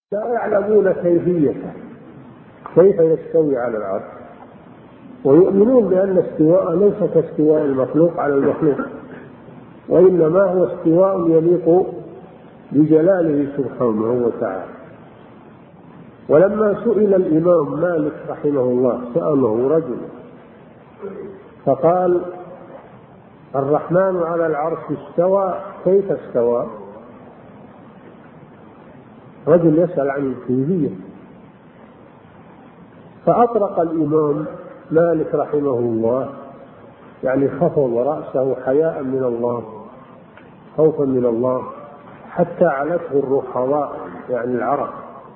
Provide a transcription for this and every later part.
لا يعلمون كيفيته كيف يستوي على العرش، ويؤمنون بأن استواء ليس كاستواء المخلوق على المخلوق، وإنما هو استواء يليق بجلاله سبحانه وتعالى. ولما سئل الإمام مالك رحمه الله سأله رجل فقال: الرحمن على العرش استوى، كيف استوى؟ رجل يسأل عن الكيفية، فأطرق الإمام مالك رحمه الله، يعني خفض رأسه حياء من الله، خوفا من الله، حتى علته الرحضاء يعني العرق،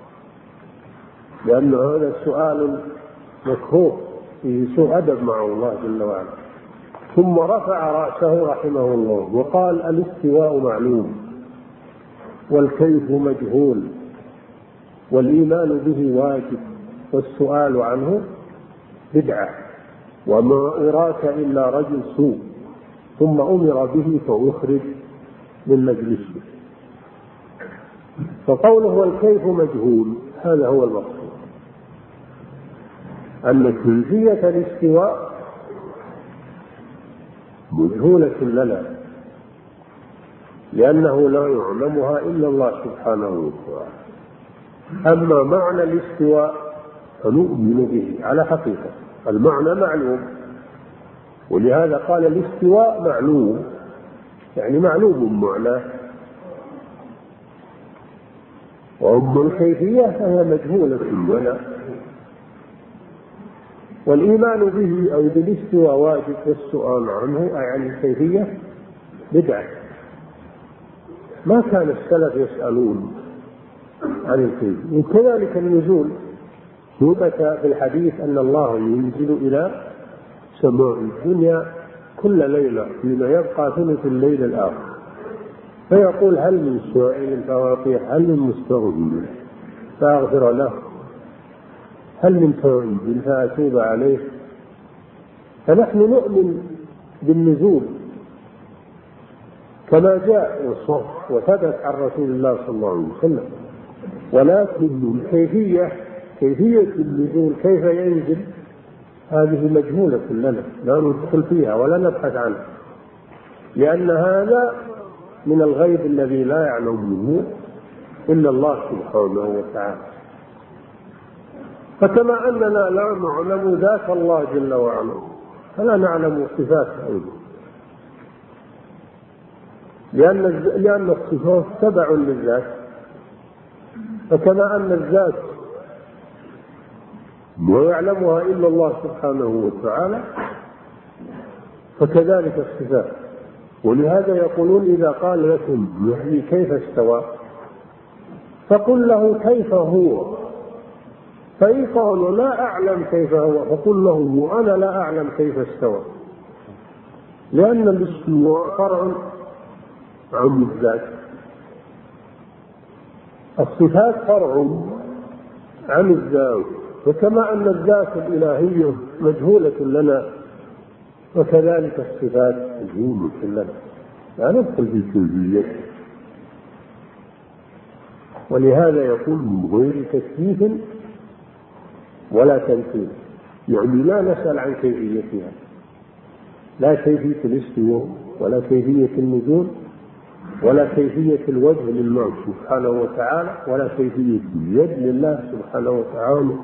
لأن هذا سؤال مكروه فيه سوء أدب مع الله جل وعلا. ثم رفع رأسه رحمه الله وقال: الاستواء معلوم، والكيف مجهول، والإيمان به واجب، والسؤال عنه بدعة، وما أراك إلا رجل سوء. ثم أمر به فأخرج من مجلسه. فقوله والكيف مجهول هذا هو المقصود، أن كيفية الاستواء مجهولة لنا، لأنه لا يعلمها إلا الله سبحانه وتعالى. أما معنى الاستواء فنؤمن به على حقيقة، المعنى معلوم، ولهذا قال الاستواء معلوم، يعني معلوم معناه، وأما الكيفية فهي مجهولة لنا. والإيمان به أو بالاستواء واجب، والسؤال عنه أي عن الكيفية بدعة. ما كان السلف يسألون عن الكيفية. وكذلك النزول، ثبت في الحديث أن الله ينزل إلى سماء الدنيا كل ليلة فيما يبقى ثلث الليل الآخر، فيقول: هل من سائل فأعطيه، هل من مستغفر فأغفر له، هل من تائب فأتوب عليه. فنحن نؤمن بالنزول كما جاء وصف وثبت عن رسول الله صلى الله عليه وسلم، ولكن كيفية النزول كيف ينزل هذه مجهولة لنا، لا ندخل فيها ولا نبحث عنها، لأن هذا من الغيب الذي لا يعلمه إلا الله سبحانه وتعالى. فكما أننا لا نعلم ذات الله جل وعلا فلا نعلم صفاته أيضا، لأن الصفات تبع للذات. فكما أن الذات لا يعلمها إلا الله سبحانه وتعالى فكذلك الصفات. ولهذا يقولون: إذا قال لكم يعني كيف استوى فقل له كيف هو، فإن قالوا لا أعلم كيف هو فقل له وأنا لا أعلم كيف استوى، لأن الاستواء فرع عن الذات، الصفات فرع عن الذات. وكما أن الذات الإلهية مجهولة لنا وكذلك الصفات مجهولة لنا، لا ندخل في كيفية. ولهذا يقول: من غير تكييف ولا تمثيل، يعني لا نسأل عن كيفيتها، لا كيفية الاستواء ولا كيفية النزول ولا كيفية الوجه لله سبحانه وتعالى ولا كيفية اليد لله سبحانه وتعالى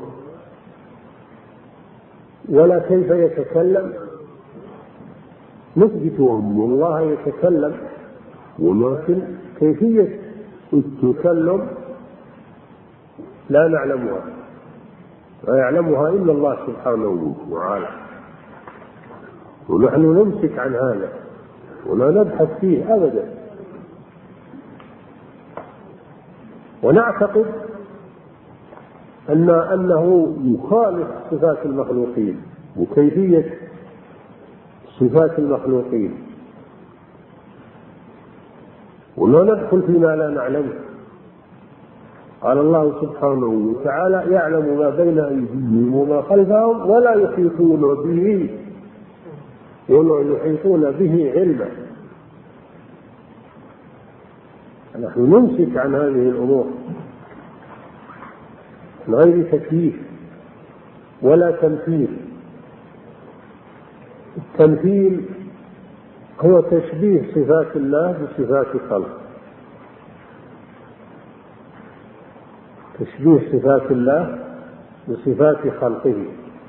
ولا كيف يتكلم. نثبت أن الله يتكلم، ولكن كيفية التكلم لا نعلمها، لا يعلمها إلا الله سبحانه وتعالى، ونحن نمسك عن هذا ولا نبحث فيه أبدا. ونعتقد أنه يخالف صفات المخلوقين وكيفية صفات المخلوقين، ولا ندخل فيما لا نعلمه. قال الله سبحانه وتعالى: يعلم ما بين أيديهم وما خلفهم ولا يحيطون به علما. نحن نمسك عن هذه الأمور من غير تكييف ولا تمثيل. التمثيل هو تشبيه صفات الله بصفات خلقه، تشبيه صفات الله بصفات خلقه،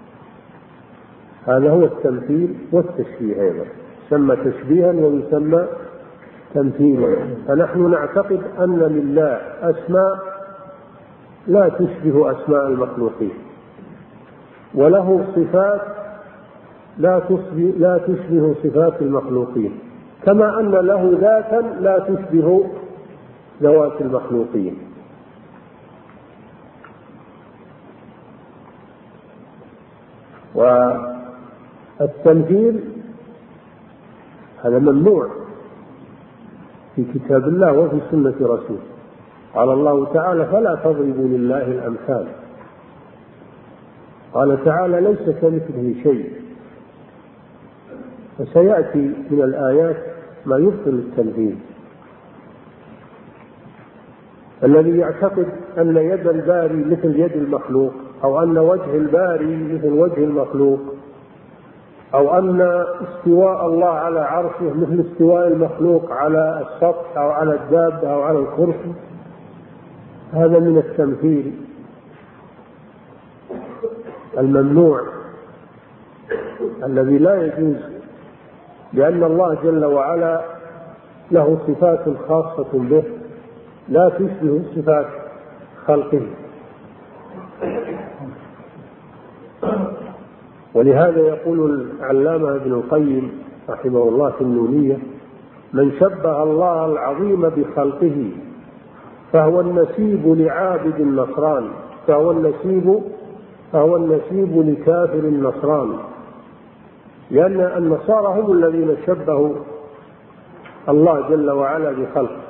هذا هو التمثيل والتشبيه أيضا، يسمى تشبيها ويسمى تمثيلا. فنحن نعتقد أن لله أسماء لا تشبه أسماء المخلوقين، وله صفات لا تشبه صفات المخلوقين، كما أن له ذاتا لا تشبه ذوات المخلوقين. والتمثيل هذا ممنوع في كتاب الله وفي سنة رسوله. قال الله تعالى: فلا تضربوا لله الأمثال. قال تعالى: ليس كمثله شيء. وسيأتي من الآيات ما يبطل التمثيل. الذي يعتقد أن يد الباري مثل يد المخلوق، أو أن وجه الباري مثل وجه المخلوق، أو أن استواء الله على عرشه مثل استواء المخلوق على السطح أو على الدابة أو على الكرسي، هذا من التمثيل الممنوع الذي لا يجوز، لأن الله جل وعلا له صفات خاصة به لا تشبه صفات خلقه. ولهذا يقول العلامة ابن القيم رحمه الله في النونية: من شبه الله العظيم بخلقه فهو النسيب لعابد النصران، فهو النسيب لكافر النصران، لأن النصارى هم الذين شبهوا الله جل وعلا بخلقه.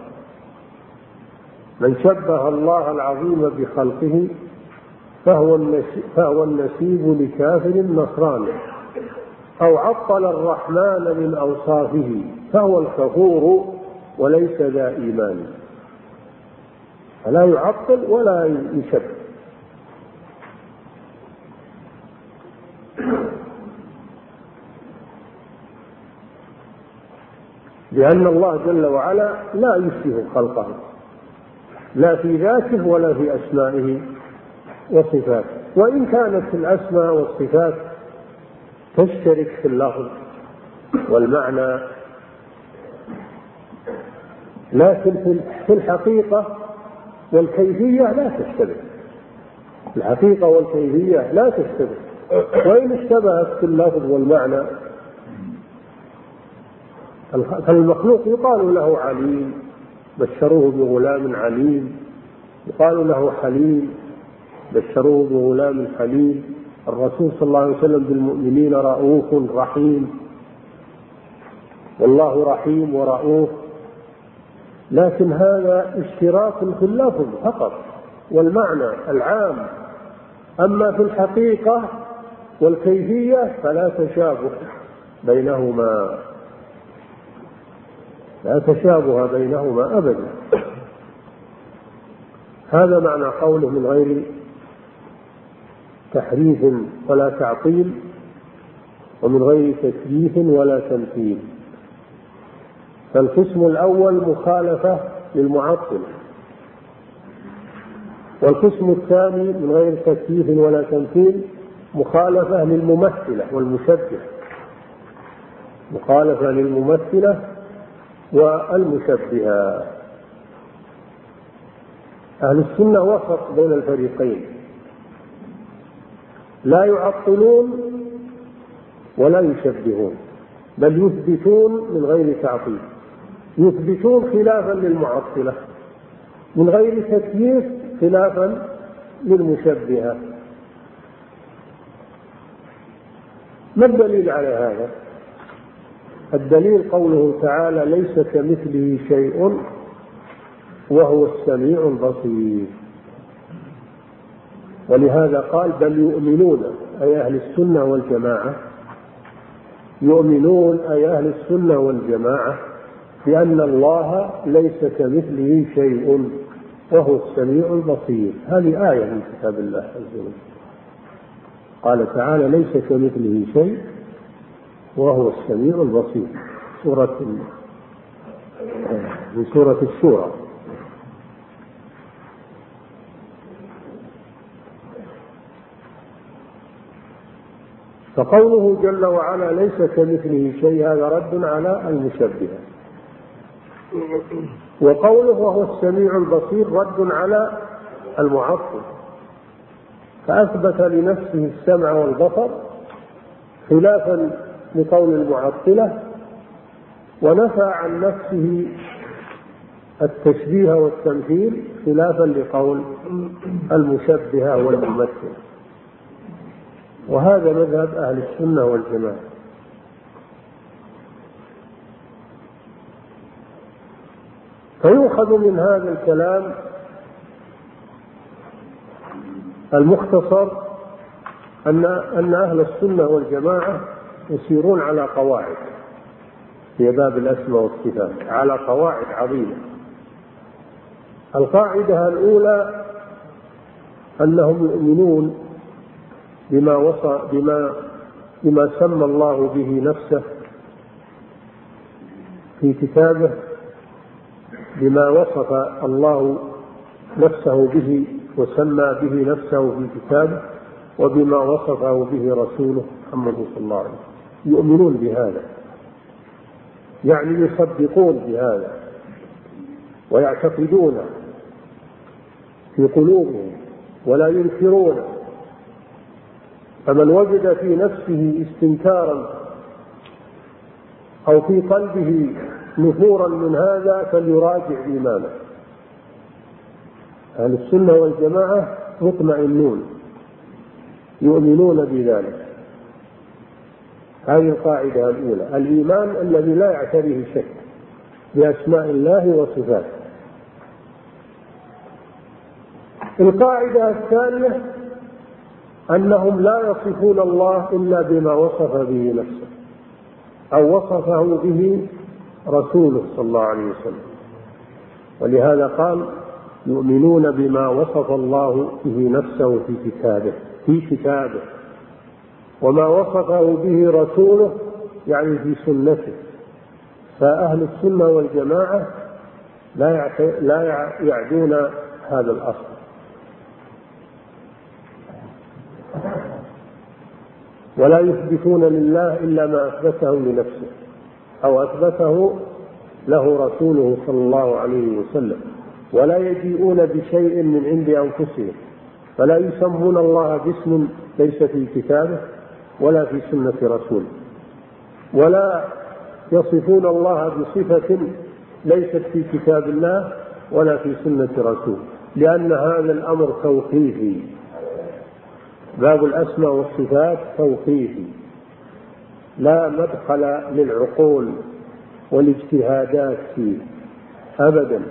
من شبه الله العظيم بخلقه فهو النسيب لكافر النصران، أو عطل الرحمن من أوصافه فهو الكفور وليس ذا إيمان. فلا يعطل ولا يشبه. لأن الله جل وعلا لا يشبه خلقه، لا في ذاته ولا في أسمائه وصفاته، وإن كانت الأسماء والصفات تشترك في اللفظ والمعنى، لكن في الحقيقة والكيفية لا تشتبه. الحقيقة والكيفية لا تشتبه، وإن اشتبهت في اللفظ والمعنى. فالمخلوق يقال له عليم، بشروه بغلام عليم، يقال له حليم، بشروه بغلام حليم. الرسول صلى الله عليه وسلم بالمؤمنين رؤوف رحيم، والله رحيم ورؤوف. لكن هذا اشتراك في اللفظ فقط والمعنى العام، أما في الحقيقة والكيفية فلا تشابه بينهما، لا تشابه بينهما أبدا. هذا معنى قوله: من غير تحريف ولا تعطيل، ومن غير تكييف ولا تمثيل. فالقسم الأول مخالفة للمعطل، والقسم الثاني من غير تكييف ولا تمثيل مخالفة للممثلة والمشبهة، مخالفة للممثلة والمشبهة. أهل السنة وسط بين الفريقين، لا يعطلون ولا يشبهون، بل يثبتون من غير تعطيل، يثبتون خلافا للمعطلة، من غير تكييف خلافا للمشبهة. ما الدليل على هذا؟ الدليل قوله تعالى: ليس كمثله شيء وهو السميع البصير. ولهذا قال: بل يؤمنون، أي أهل السنة والجماعة، يؤمنون أي أهل السنة والجماعة بأن الله ليس كمثله شيء، وهو السميع البصير. هذه آية من كتاب الله عز وجل. قال تعالى ليس كمثله شيء وهو السميع البصير، من سورة الشورى. فقوله جل وعلا ليس كمثله شيء هذا رد على المشبهة، وقوله وهو السميع البصير رد على المعطل، فأثبت لنفسه السمع والبصر خلافا لقول المعطلة، ونفى عن نفسه التشبيه والتمثيل خلافا لقول المشبهة والممثل. وهذا مذهب أهل السنة والجماعة. فيؤخذ من هذا الكلام المختصر أن أهل السنة والجماعة يسيرون على قواعد في باب الأسماء والصفات، على قواعد عظيمة. القاعدة الأولى أنهم يؤمنون بما سمى الله به نفسه في كتابه، بما وصف الله نفسه به وسمى به نفسه في كتابه، وبما وصفه به رسوله محمد صلى الله عليه وسلم. يؤمنون بهذا، يعني يصدقون بهذا ويعتقدون في قلوبهم ولا ينكرون. فمن وجد في نفسه استنكارا أو في قلبه نفورا من هذا فليراجع إيمانه. أهل السنة والجماعة مطمئنون يؤمنون بذلك. هذه القاعدة الأولى، الإيمان الذي لا يعتريه شك بأسماء الله وصفاته. القاعدة الثانية أنهم لا يصفون الله إلا بما وصف به نفسه أو وصفه به رسوله صلى الله عليه وسلم. ولهذا قال يؤمنون بما وصف الله به نفسه في كتابه وما وصفه به رسوله يعني في سنته. فأهل السنة والجماعة لا يعدون هذا الأصل. ولا يثبتون لله إلا ما أثبته لنفسه أو أثبته له رسوله صلى الله عليه وسلم، ولا يجيئون بشيء من عند أنفسهم، فلا يسمون الله باسم ليس في كتابه ولا في سنة رسوله، ولا يصفون الله بصفة ليست في كتاب الله ولا في سنة رسوله، لأن هذا الأمر توقيفي. باب الأسماء والصفات توقيفي، لا مدخل للعقول والاجتهادات فيه أبدا.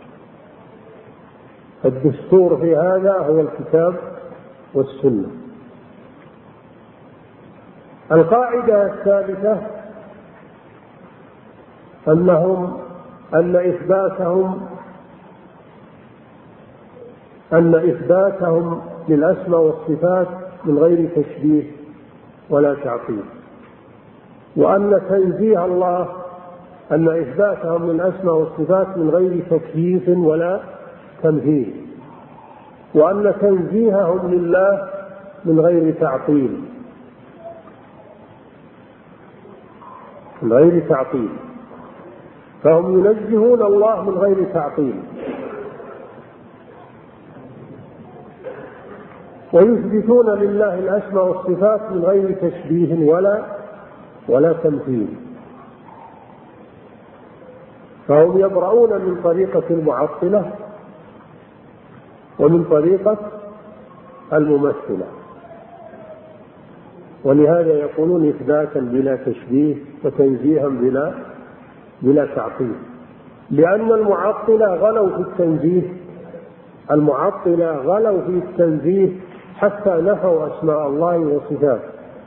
الدستور في هذا هو الكتاب والسنة. القاعدة الثالثة أن إثباتهم للأسماء والصفات من غير تشبيه ولا تعطيل، وأن تنزيه الله أن إثباتهم للأسماء والصفات من غير تكييف ولا تمثيل، وأن تنزيههم لله من غير تعطيل، فهم ينزهون الله من غير تعطيل، ويثبتون لله الأسماء والصفات من غير تشبيه ولا تمثيل. فهم يبرؤون من طريقة المعطلة ومن طريقة الممثلة، ولهذا يقولون إثباتا بلا تشبيه وتنزيها بلا تعطيل، لأن المعطلة غلوا في التنزيه حتى نفوا أسماء الله وصفاته،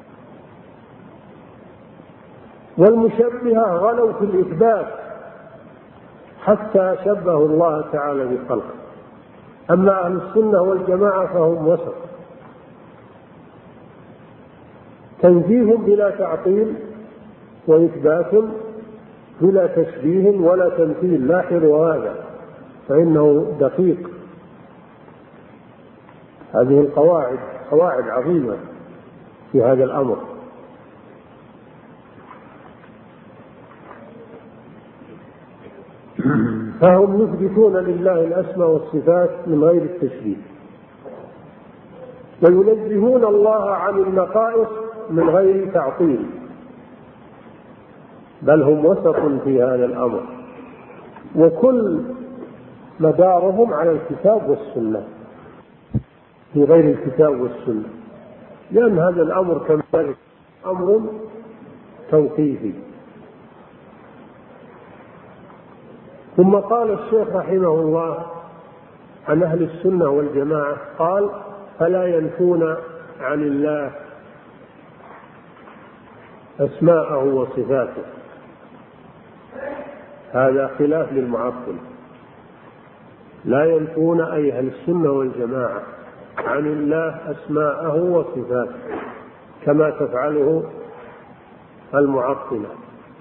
والمشبهة غلوا في الإثبات حتى شبهوا الله تعالى بخلقه. أما أهل السنة والجماعة فهم وسط، تنزيه بلا تعطيل، وإثبات بلا تشبيه ولا تمثيل. لاحظوا هذا فإنه دقيق. هذه القواعد قواعد عظيمة في هذا الأمر. فهم يثبتون لله الأسماء والصفات من غير التشبيه، وينزهون الله عن النقائص من غير تعطيل، بل هم وسط في هذا الأمر، وكل مدارهم على الكتاب والسنة في غير الكتاب والسنة، لأن هذا الأمر كذلك أمر توقيفي. ثم قال الشيخ رحمه الله عن أهل السنة والجماعة، قال: فلا ينفون عن الله أسماءه وصفاته. هذا خلاف للمعطل. لا ينفون أي أهل السنة والجماعة عن الله أسماءه وصفاته كما تفعله المعطلة.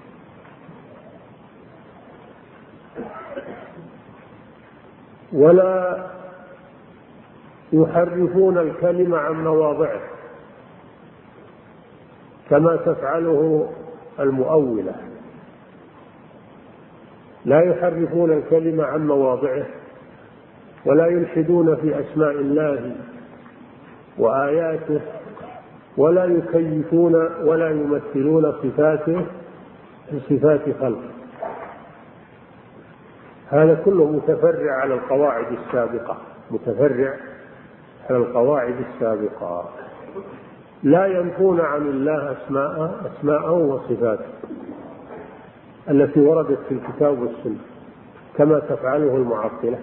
ولا يحرفون الكلمة عن مواضعه كما تفعله المؤولة. لا يحرفون الكلمة عن مواضعه، ولا يلحدون في أسماء الله وآياته، ولا يكيفون ولا يمثلون صفاته بصفات خلقه. هذا كله متفرع على القواعد السابقة، متفرع على القواعد السابقة. لا ينفون عن الله أسماءه وصفاته التي وردت في الكتاب والسنة كما تفعله المعطلة.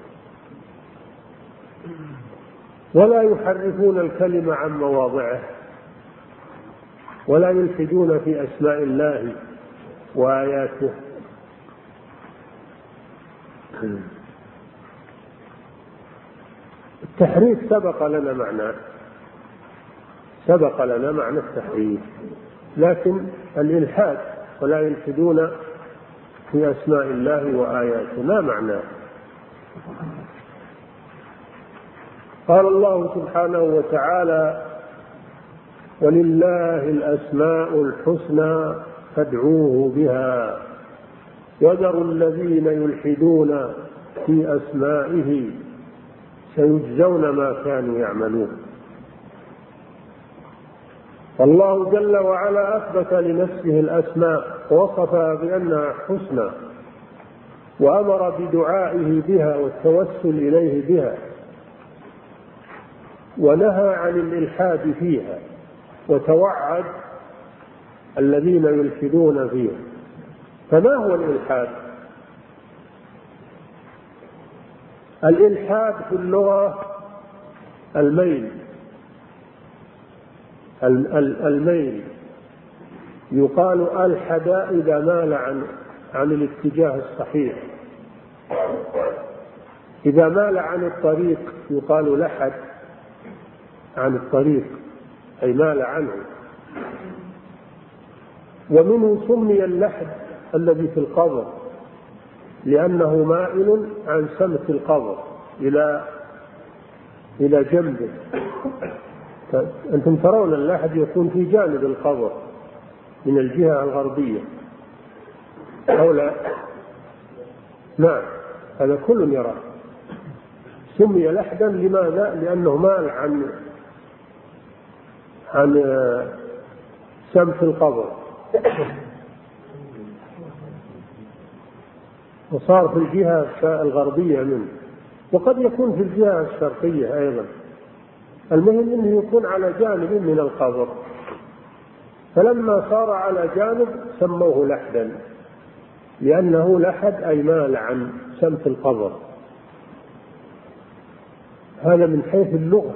ولا يحرفون الكلمة عن مواضعه، ولا يلحدون في أسماء الله وآياته. التحريف سبق لنا معنى التحريف، لكن الإلحاد ولا يلحدون في أسماء الله وآياته لا معنى. قال الله سبحانه وتعالى: ولله الأسماء الحسنى فادعوه بها وذروا الذين يلحدون في أسمائه سيجزون ما كانوا يعملون. فالله جل وعلا أثبت لنفسه الأسماء ووصفها بأنها حسنى، وأمر بدعائه بها والتوسل إليه بها، ونهى عن الإلحاد فيها، وتوعد الذين يلحدون فيها. فما هو الإلحاد؟ الإلحاد في اللغة الميل يقال ألحد إذا مال عن الاتجاه الصحيح. إذا مال عن الطريق يقال لحد عن الطريق، أي مال عنه. ومنه سمي اللحد الذي في القبر لأنه مائل عن سمت القبر إلى جنبه. أنتم ترون اللحد يكون في جانب القبر من الجهة الغربية أو لا؟ نعم، هذا كل يرى. سمي لحدا لماذا؟ لأنه مال عن سمت القبر وصار في الجهة الغربية منه، وقد يكون في الجهة الشرقية أيضا. المهم أنه يكون على جانب من القبر، فلما صار على جانب سموه لحدا، لأنه لحد أي مال عن سمت القبر. هذا من حيث اللغة.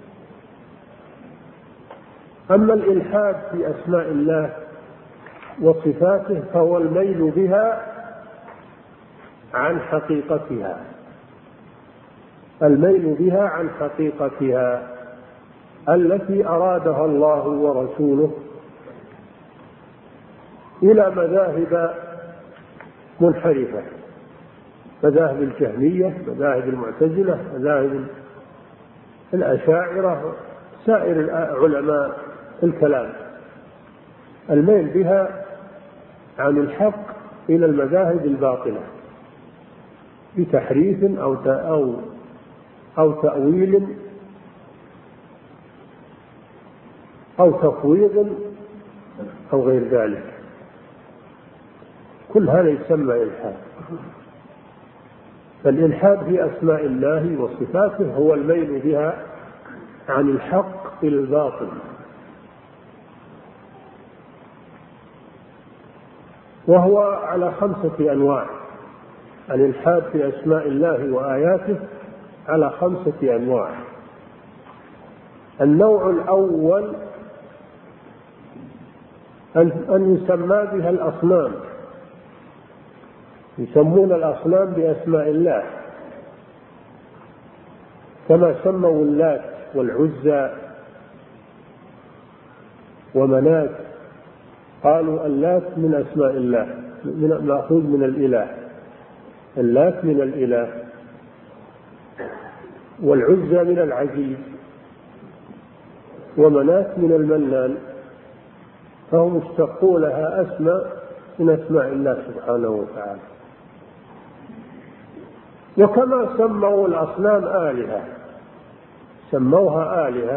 أما الإلحاد في أسماء الله وصفاته فهو الميل بها عن حقيقتها، الميل بها عن حقيقتها التي أرادها الله ورسوله إلى مذاهب منحرفة، مذاهب الجهمية، مذاهب المعتزلة، مذاهب الأشاعرة، سائر علماء الكلام، الميل بها عن الحق إلى المذاهب الباطلة بتحريف أو تأويل أو تفويض أو غير ذلك. كل هذا يسمى إلحاد. فالإلحاد في أسماء الله وصفاته هو الميل بها عن الحق إلى الباطل، وهو على 5 أنواع. الإلحاد في أسماء الله وآياته على 5 أنواع. النوع الأول أن يسمى بها الأصنام، يسمون الأصنام بأسماء الله، كما سموا اللات والعزى ومنات، قالوا اللات من أسماء الله، مأخوذ من الإله، اللات من الإله، والعزى من العزيز، ومنات من المنان، فهم اشتقوا لها أسماء من أسماء الله سبحانه وتعالى. وكما سموا الأصنام آلهة، سموها آلهة،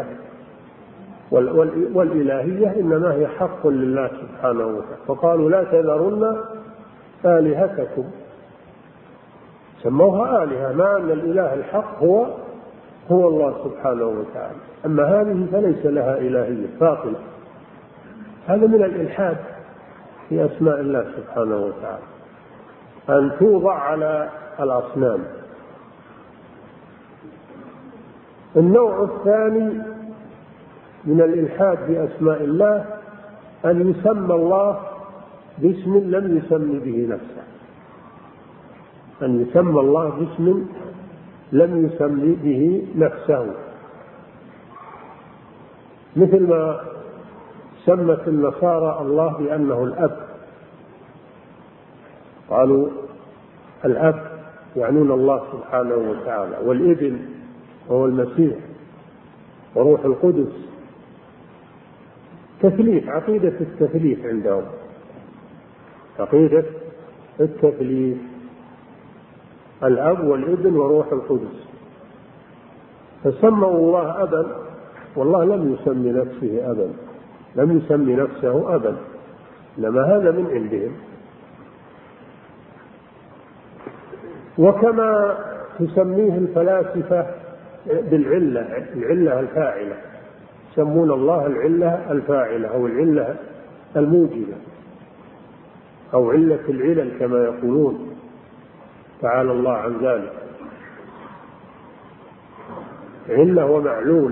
والإلهية إنما هي حق لله سبحانه وتعالى، فقالوا لا تذرن آلهتكم، سموها آلهة، مع أن الإله الحق هو الله سبحانه وتعالى. أما هذه فليس لها إلهية، باطلة. هذا من الإلحاد في أسماء الله سبحانه وتعالى، أن توضع على الأصنام. النوع الثاني من الإلحاد في أسماء الله أن يسمى الله باسم لم يسم به نفسه، أن يسمى الله باسم لم يسم به نفسه، مثل ما سمت النصارى الله بأنه الأب، قالوا الأب يعنون الله سبحانه وتعالى، والابن وهو المسيح، وروح القدس. تثليث، عقيدة التثليث عندهم، عقيدة التثليث، الأب والابن وروح القدس، فسموا الله أبا، والله لم يسمي نفسه أبا، لم يسمي نفسه أبا، إنما هذا من عندهم. وكما تسميه الفلاسفة بالعلة، العلة الفاعلة، يسمون الله العلة الفاعلة أو العلة الموجبة أو علة العلل كما يقولون، تعالى الله عن ذلك. علة ومعلول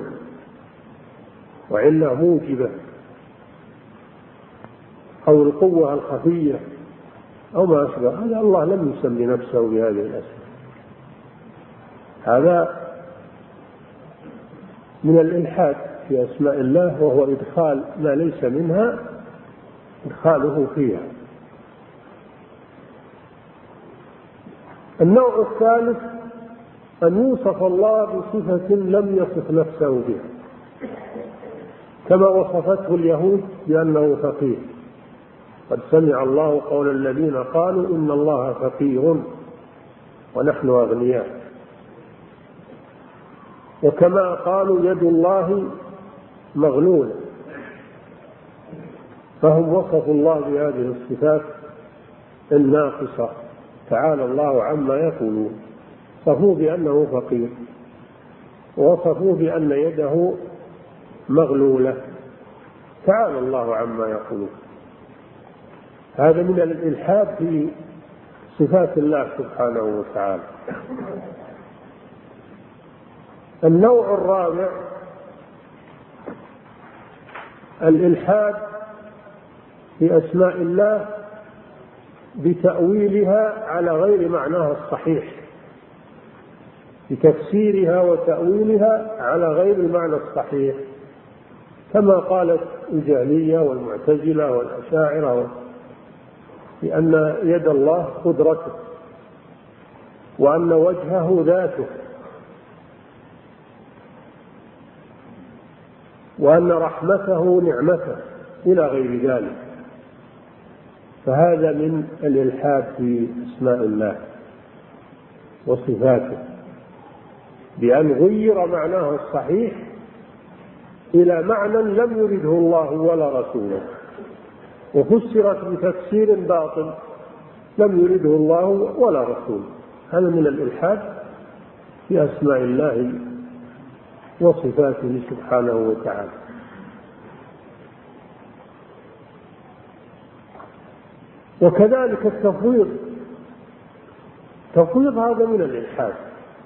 وعلة موجبة، أو القوة الخفية أو ما أشبه هذا. الله لم يسمي نفسه بهذه الأسماء. هذا من الإلحاد في أسماء الله، وهو إدخال ما ليس منها، إدخاله فيها. النوع الثالث أن يوصف الله بصفة لم يصف نفسه بها، كما وصفته اليهود بأنه فقير، قد سمع الله قول الذين قالوا إن الله فقير ونحن أغنياء. وكما قالوا يد الله مغلولة، فهم وصفوا الله بهذه الصفات الناقصة، تعالى الله عما يقولون. وصفوه بأنه فقير، ووصفوه بأن يده مغلولة، تعالى الله عما يقولون. هذا من الإلحاد في صفات الله سبحانه وتعالى. النوع الرابع الإلحاد في أسماء الله بتأويلها على غير معناها الصحيح، بتفسيرها وتأويلها على غير المعنى الصحيح، كما قالت الجهمية والمعتزلة والأشاعرة بأن يد الله قدرته، وأن وجهه ذاته، وأن رحمته نعمته، إلى غير ذلك. فهذا من الإلحاد في أسماء الله وصفاته، بأن غير معناه الصحيح إلى معنى لم يرده الله ولا رسوله، وفسرت بتفسير باطل لم يرده الله ولا رسوله. هذا من الإلحاد في أسماء الله وصفاته سبحانه وتعالى. وكذلك التفويض هذا من الإلحاد.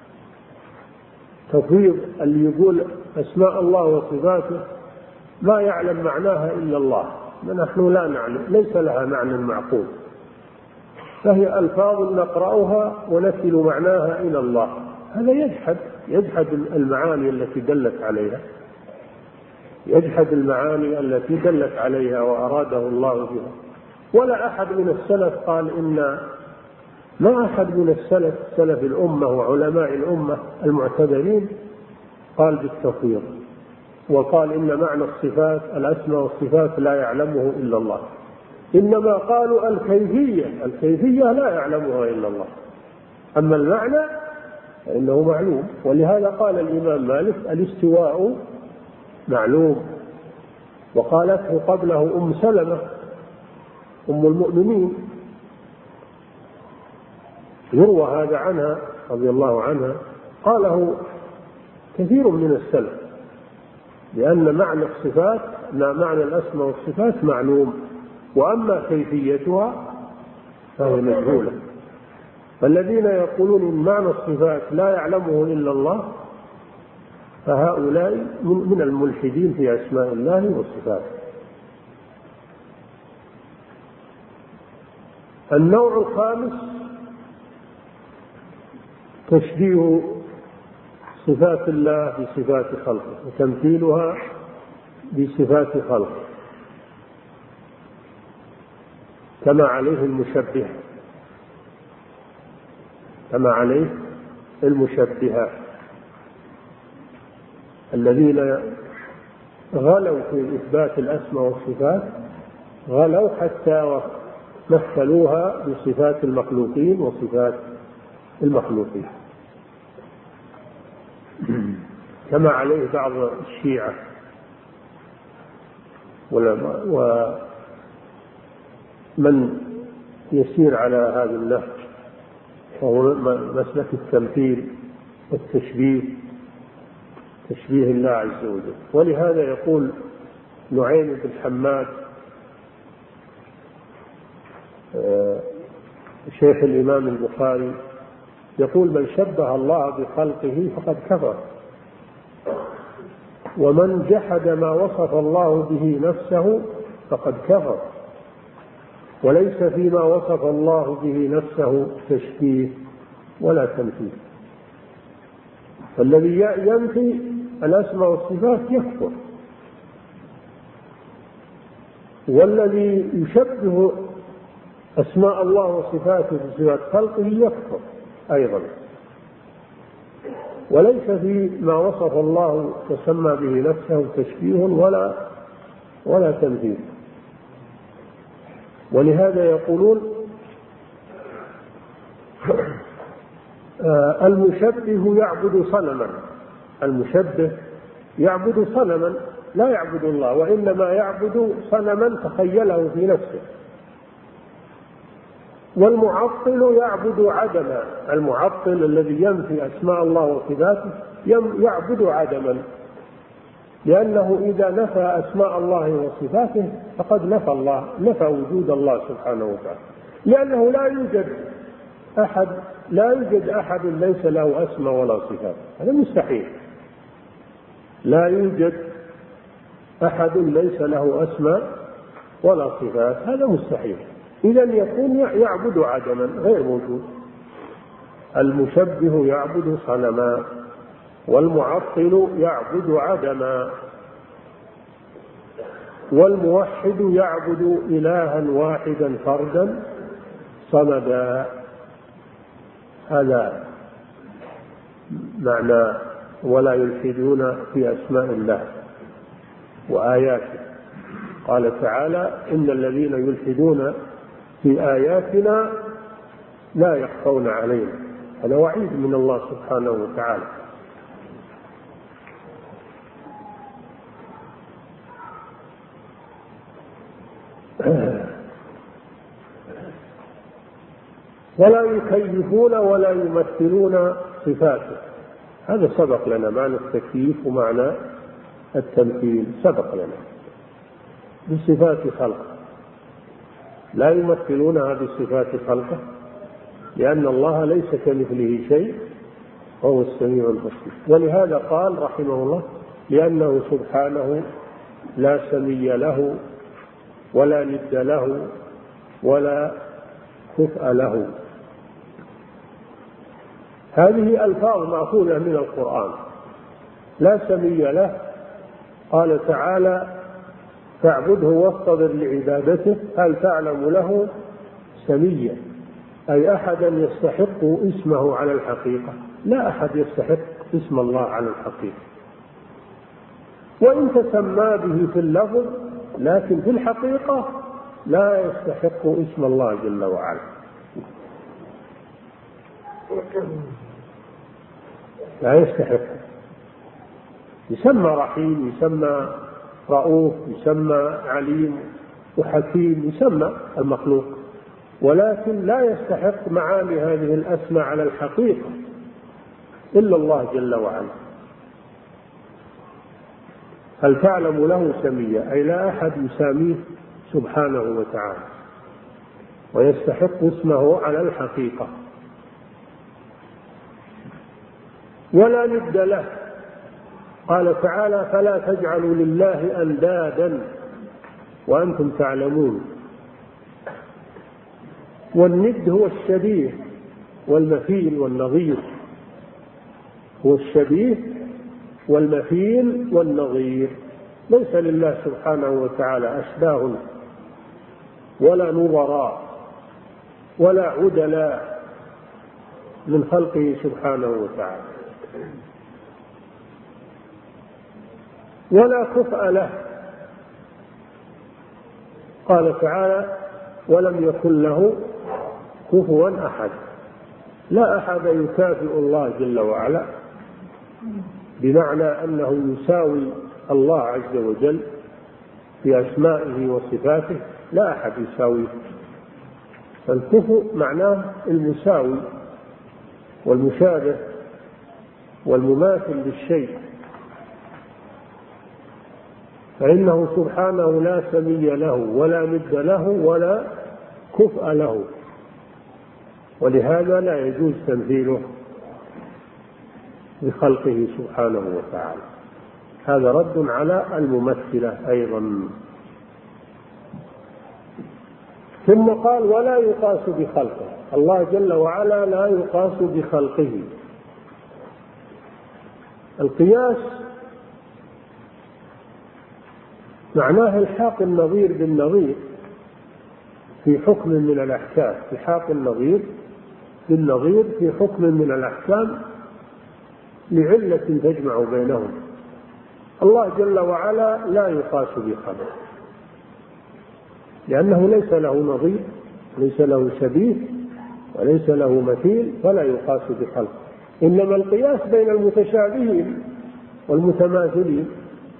تفويض اللي يقول أسماء الله وصفاته لا يعلم معناها إلا الله، ونحن لا نعلم، ليس لها معنى معقول، فهي ألفاظ نقرأها ونسل معناها إلى الله. هذا يجحد المعاني التي دلت عليها، يجحد المعاني التي دلت عليها وأراده الله بها. ولا أحد من السلف قال ما أحد من سلف الأمة وعلماء الأمة المعتبرين قال بالتفويض وقال إن معنى الصفات الأسماء والصفات لا يعلمه إلا الله، إنما قالوا الكيفية لا يعلمها إلا الله، أما المعنى فإنه معلوم. ولهذا قال الإمام مالك الاستواء معلوم، وقالته قبله أم سلمة أم المؤمنين، يروى هذا عنها رضي الله عنها، قاله كثير من السلف، لأن معنى الصفات معنى الأسماء والصفات معلوم، وأما كيفيتها فهي مجهولة. فالذين يقولون إن معنى الصفات لا يعلمه إلا الله فهؤلاء من الملحدين في أسماء الله وصفاته. النوع الخامس تشبيه صفات الله بصفات خلقه وتمثيلها بصفات خلقه، كما عليه المشبهة الذين غلوا في إثبات الأسماء والصفات، غلوا حتى مثلوها بصفات المخلوقين وصفات المخلوقين، كما عليه بعض الشيعة ومن يسير على هذا النهج، وهو مسلك التمثيل والتشبيه، تشبيه الله عز وجل. ولهذا يقول نعيم بن حماد شيخ الإمام البخاري، يقول من شبه الله بخلقه فقد كفر، ومن جحد ما وصف الله به نفسه فقد كفر، وليس فيما وصف الله به نفسه تشبيه ولا تمثيل. فالذي ينفي الأسماء والصفات يكفر، والذي يشبه أسماء الله وصفاته بصفات خلقه يكفر أيضا، وليس فيما وصف الله وسمى به نفسه تشبيه ولا تمثيل. ولهذا يقولون المشبه يعبد صنما، المشبه يعبد صنما لا يعبد الله، وإنما يعبد صنما تخيله في نفسه. والمعطل يعبد عدما، المعطل الذي ينفي أسماء الله وصفاته يعبد عدما، لأنه إذا نفى أسماء الله وصفاته فقد نفى وجود الله سبحانه وتعالى، لأنه لا يوجد أحد ليس له أسماء ولا صفات، هذا مستحيل. لا يوجد أحد ليس له أسماء ولا صفات، هذا مستحيل. إذن يكون يعبد عدما غير موجود. المشبه يعبد صنما، والمعطل يعبد عدما، والموحد يعبد إلها واحدا فردا صمدا. هذا معنى ولا يلحدون في أسماء الله وآياته. قال تعالى: إن الذين يلحدون في آياتنا لا يخفون علينا. هذا وعيد من الله سبحانه وتعالى. ولا يكيفون ولا يمثلون صفاته. هذا سبق لنا، معنى التكييف ومعنى التمثيل سبق لنا بصفات خلقه. لا يمثلونها بصفات خلقه، لأن الله ليس كمثله شيء وهو السميع البصير. ولهذا قال رحمه الله: لأنه سبحانه لا سمي له ولا ند له ولا كفء له. هذه ألفاظ مأخوذة من القرآن. لا سمي له، قال تعالى: فاعبده واصطبر لعبادته هل تعلم له سميا، أي أحدا يستحق اسمه على الحقيقة. لا أحد يستحق اسم الله على الحقيقة، وإن تسمى به في اللفظ، لكن في الحقيقة لا يستحق اسم الله جل وعلا. لا يستحق. يسمى رحيم، يسمى رؤوف، يسمى عليم وحكيم، يسمى المخلوق، ولكن لا يستحق معاني هذه الأسماء على الحقيقة إلا الله جل وعلا. هل تعلم له سميا، أي لا أحد يساميه سبحانه وتعالى ويستحق اسمه على الحقيقة. ولا ند له، قال تعالى: فلا تجعلوا لله أندادا وأنتم تعلمون. والند هو الشبيه والمثيل والنظير، هو الشبيه والمثيل والنظير. ليس لله سبحانه وتعالى أشباه ولا نظراء ولا عدلاء من خلقه سبحانه وتعالى. ولا كفء له، قال تعالى: ولم يكن له كفوا أحد. لا أحد يكافئ الله جل وعلا، بمعنى أنه يساوي الله عز وجل في أسمائه وصفاته، لا أحد يساويه. فالكفء معناه المساوي والمشابه والمماثل للشيء، فإنه سبحانه لا سمي له ولا ند له ولا كفء له، ولهذا لا يجوز تمثيله بخلقه سبحانه وتعالى. هذا رد على الممثلة أيضا. ثم قال: ولا يقاس بخلقه. الله جل وعلا لا يقاس بخلقه. القياس معناه الحاق النظير بالنظير في حكم من الأحكام، الحاق النظير بالنظير في حكم من الأحكام لعلة تجمع بينهم. الله جل وعلا لا يقاس بخلقه، لأنه ليس له نظير، ليس له شبيه، وليس له مثيل، فلا يقاس بخلقه. إنما القياس بين المتشابهين والمتماثلين.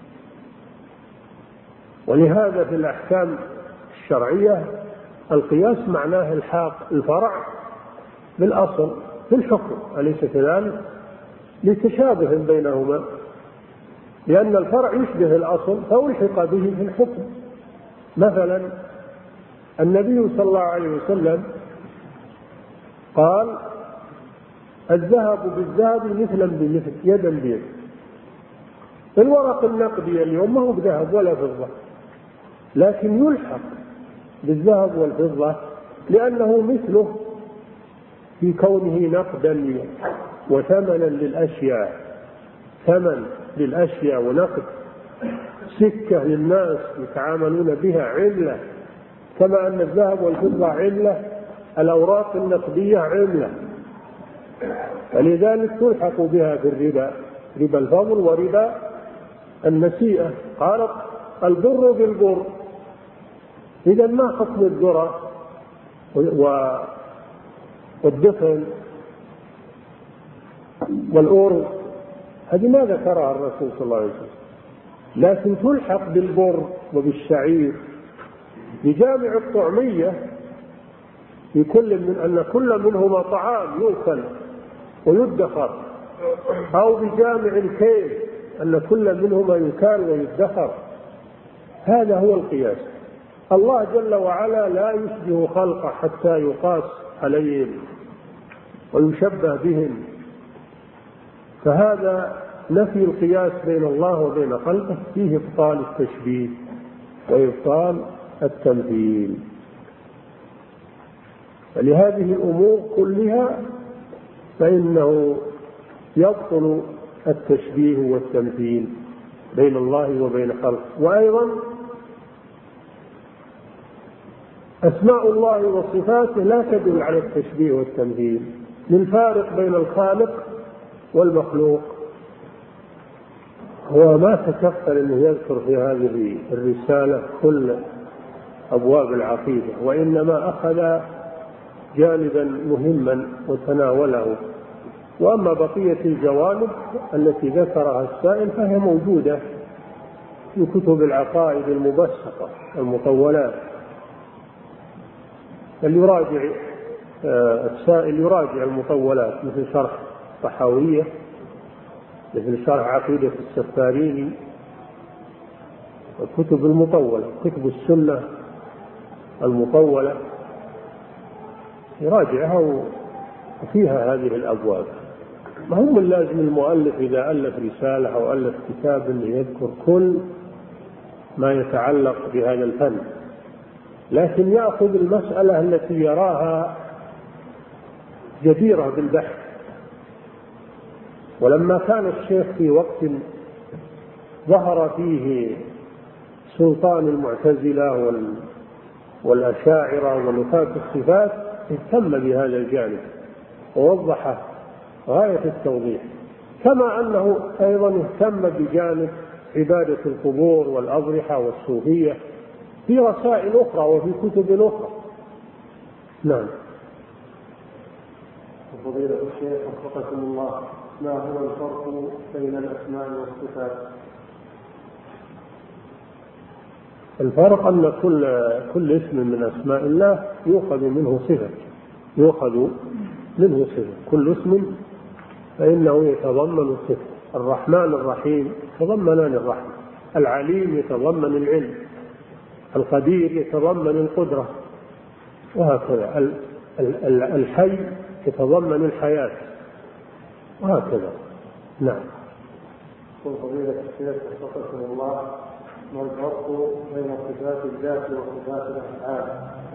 ولهذا في الأحكام الشرعية القياس معناه الحاق الفرع بالأصل في الحكم، أليس كذلك؟ لتشابه بينهما، لأن الفرع يشبه الأصل فألحق به في الحكم. مثلا النبي صلى الله عليه وسلم قال: الذهب بالذهب مثلا بمثل يدا بيد. الورق النقدي اليوم ما هو بذهب ولا فضة، لكن يلحق بالذهب والفضة لأنه مثله في كونه نقدا وثمنا للأشياء، ثمن للأشياء ونقد، سكة للناس يتعاملون بها، عملة، كما أن الذهب والفضة عملة، الأوراق النقدية عملة، ولذلك تلحق بها في الربا، ربا الفضل وربا النسيئة. قالت البر بالبر. إذا ما حكم الذرة والدفن والأرز؟ هذه ما ذكرها الرسول صلى الله عليه وسلم، لكن تلحق بالبر وبالشعير بجامع الطعمية، في كل من أن كل منهما طعام يؤكل ويدخر، أو بجامع الكيل أن كل منهما يكال ويدخر. هذا هو القياس. الله جل وعلا لا يشبه خلقه حتى يقاس عليهم ويشبه بهم، فهذا نفي القياس بين الله وبين خلقه فيه إبطال التشبيه وإبطال التمثيل. فلهذه الأمور كلها فإنه يبطل التشبيه والتمثيل بين الله وبين خلقه. وأيضا أسماء الله وصفاته لا تدل على التشبيه والتمثيل، للفارق بين الخالق والمخلوق. هو ما تكفل أنه يذكر في هذه الرسالة كل أبواب العقيدة، وإنما أخذ جانبا مهما وتناوله، وأما بقية الجوانب التي ذكرها السائل فهي موجودة في كتب العقائد المبسطة المطولات. السائل يراجع المطولات مثل شرح طحاوية، مثل شرح عقيدة السفاريني، الكتب المطولة، كتب السنة المطولة يراجعها وفيها هذه الأبواب. ما هم اللازم المؤلف إذا ألف رسالة أو ألف كتاب أن يذكر كل ما يتعلق بهذا الفن، لكن يأخذ المسألة التي يراها جديرة بالبحث. ولما كان الشيخ في وقت ظهر فيه سلطان المعتزلة والأشاعرة ونفاة الصفات اهتم بهذا الجانب ووضحه غاية التوضيح، كما أنه أيضا اهتم بجانب عبادة القبور والأضرحة والصوفية في رسائل أخرى وفي كتب أخرى. نعم. فضيلة الشيخ وفقكم الله، ما هو الفرق بين الأسماء والصفات؟ الفرق أن كل اسم من أسماء الله يؤخذ منه صفة، كل اسم فإنه يتضمن صفة. الرحمن الرحيم يتضمنان الرحمة، العليم يتضمن العلم، القدير يتضمن القدرة، وهكذا. الحي يتضمن الحياة، وهكذا. نعم. فضيلة الشيخ وفقكم الله، ما الفرق بين صفات الذات وصفات الأفعال؟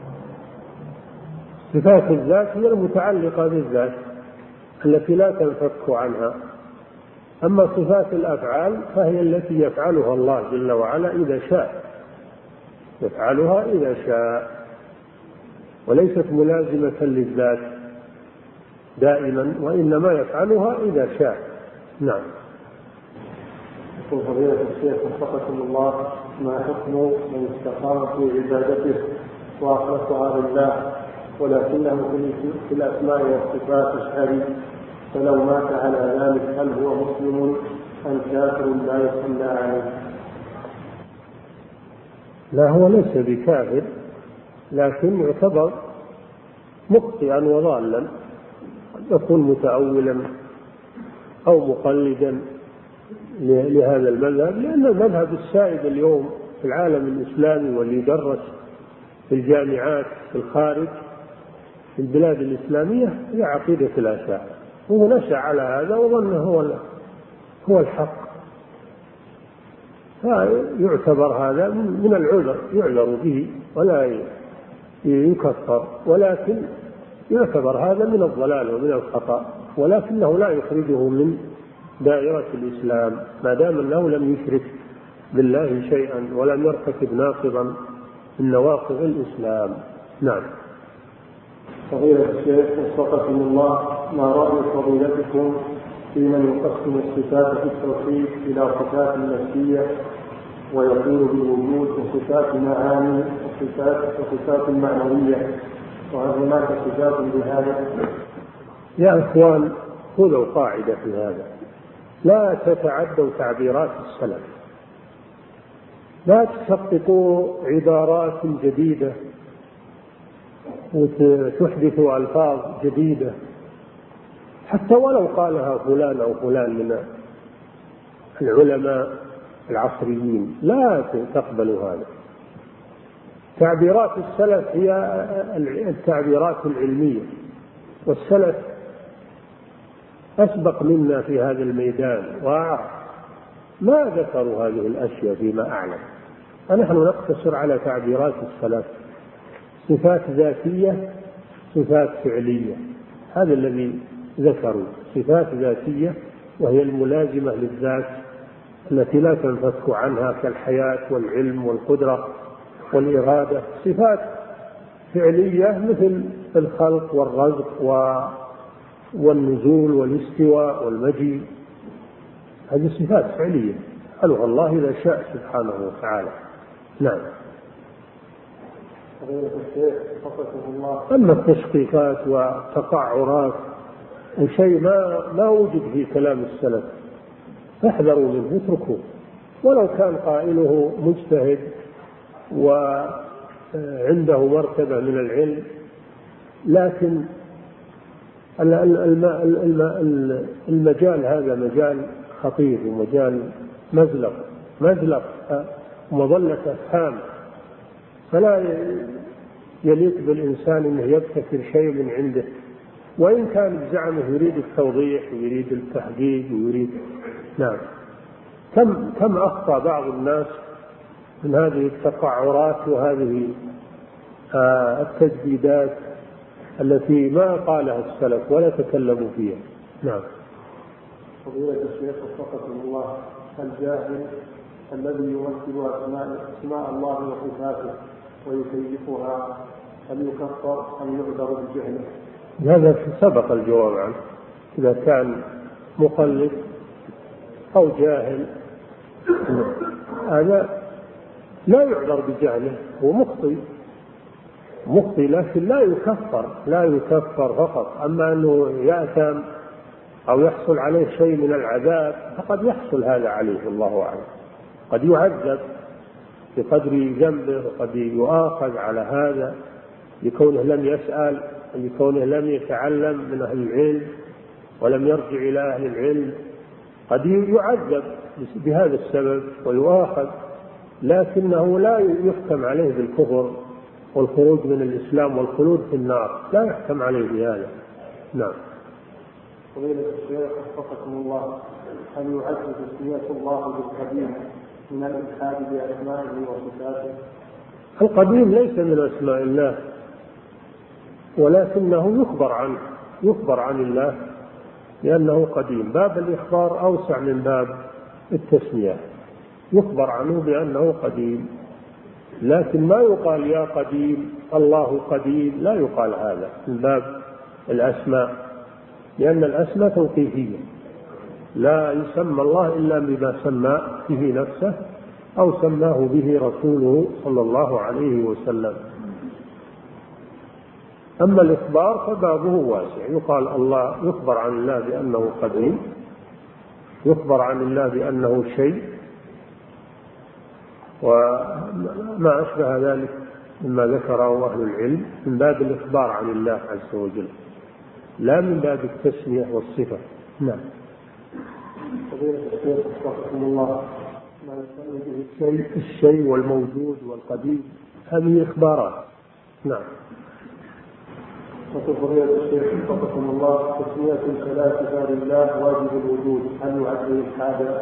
صفات الذات هي المتعلقة بالذات التي لا تنفك عنها، أما صفات الأفعال فهي التي يفعلها الله جل وعلا إذا شاء، يفعلها إذا شاء، وليست ملازمة للذات دائما، وإنما يفعلها إذا شاء. نعم. يقول فضيلة الشيخ وفقكم الله، ما حكم من استقام في عبادته وأخلصها لله ولكنه في الأسماء والصفات أشعري، فلو مات على ذلك هل هو مسلم أم كافر لا يصلى عليه؟ لا، هو ليس بكافر، لكن يعتبر مخطئا وضالا، يكون متأولا أو مقلدا لهذا المذهب، لأن المذهب السائد اليوم في العالم الإسلامي واللي يدرس في الجامعات في الخارج في البلاد الإسلامية هي عقيدة الأشاعرة، وهو نشأ على هذا وظن هو الحق، فيعتبر هذا من العذر، يعذر به ولا يكفر، ولكن يعتبر هذا من الضلال ومن الخطأ، ولكنه لا يخرجه من دائرة الإسلام ما دام أنه لم يشرك بالله شيئا ولم يرتكب ناقضا من نواقض الإسلام. نعم. فضيلة الشيخ وفقكم الله، ما رأي فضيلتكم في من يقسم الصفات في التوحيد إلى صفات نفسية ويقول بالوجود وصفات معاني وصفات معنوية، وهل هناك صفات بهذا؟ يا إخوان، خذوا قاعدة في هذا: لا تتعدوا تعبيرات السلف، لا تشققوا عبارات جديدة وتحدثوا ألفاظ جديدة حتى ولو قالها فلان أو فلان من العلماء العصريين، لا تقبلوا هذا. تعبيرات السلف هي التعبيرات العلمية، والسلف أسبق منا في هذا الميدان وأعرف، ما ذكروا هذه الأشياء فيما أعلم. فنحن نقتصر على تعبيرات السلف: صفات ذاتية، صفات فعلية. هذا الذي ذكروا: صفات ذاتية وهي الملازمة للذات التي لا تنفك عنها كالحياة والعلم والقدرة والإرادة. صفات فعلية مثل الخلق والرزق والنزول والاستواء والمجيء، هذه صفات فعلية قالوا الله إذا شاء سبحانه وتعالى. نعم. أما التشقيقات والتقعرات وشيء ما وجد في كلام السلف فاحذروا منه، اتركوه، ولو كان قائله مجتهد وعنده مرتبة من العلم، لكن المجال هذا مجال خطير ومجال مزلق ومظلة أفهام، فلا يليق بالإنسان أنه يبتكر شيء من عنده، وإن كان بزعمه يريد التوضيح ويريد التحقيق ويريد. نعم. كم أخطأ بعض الناس من هذه التقعرات وهذه التجديدات التي ما قالها السلف ولا تكلموا فيها. نعم. فضيلة الشيخ وفقكم الله، الجاهل الذي يمثل أسماء الله وصفاته ويكيفها هل يكفر أم يعذر بالجهل؟ هذا سبق الجواب عنه. إذا كان مقلد أو جاهل هذا لا يعذر بجهله، هو مخطئ لكن لا يكفر فقط. أما أنه يأثم أو يحصل عليه شيء من العذاب فقد يحصل هذا عليه، الله أعلم. قد يعذب بقدر ذنبه وقد يؤاخذ على هذا لكونه لم يسأل، لكونه لم يتعلم من أهل العلم ولم يرجع إلى أهل العلم، قد يعذب بهذا السبب ويؤاخذ، لكنه لا يحكم عليه بالكفر والخروج من الإسلام والخلود في النار، لا يحكم عليه بهذا. نعم. فضيلة الشيخ وفقكم الله، هل يعد تسمية الله بالقديم من الإلحاد بأسمائه وصفاته؟ القديم ليس من أسماء الله، ولكنه يخبر عن الله لأنه قديم. باب الإخبار أوسع من باب التسمية، يخبر عنه بأنه قديم، لكن ما يقال يا قديم الله قديم، لا يقال هذا من باب الأسماء، لأن الأسماء توقيفية، لا يسمى الله إلا بما سمى به نفسه أو سماه به رسوله صلى الله عليه وسلم. أما الإخبار فبابه واسع، يقال الله يخبر عن الله بأنه قديم، يخبر عن الله بأنه شيء، وما أشبه ذلك مما ذكره أهل العلم من باب الإخبار عن الله عز وجل، لا من باب التسمية والصفة. نعم. فضيلة الشيخ وفقكم الله، ما يسمى به الشيء والموجود والقديم هذه إخبارات. نعم. فضيلة الشيخ وفقكم الله، تسمية الثلاثة لله واجب الوجود، هل يعد إلحادا؟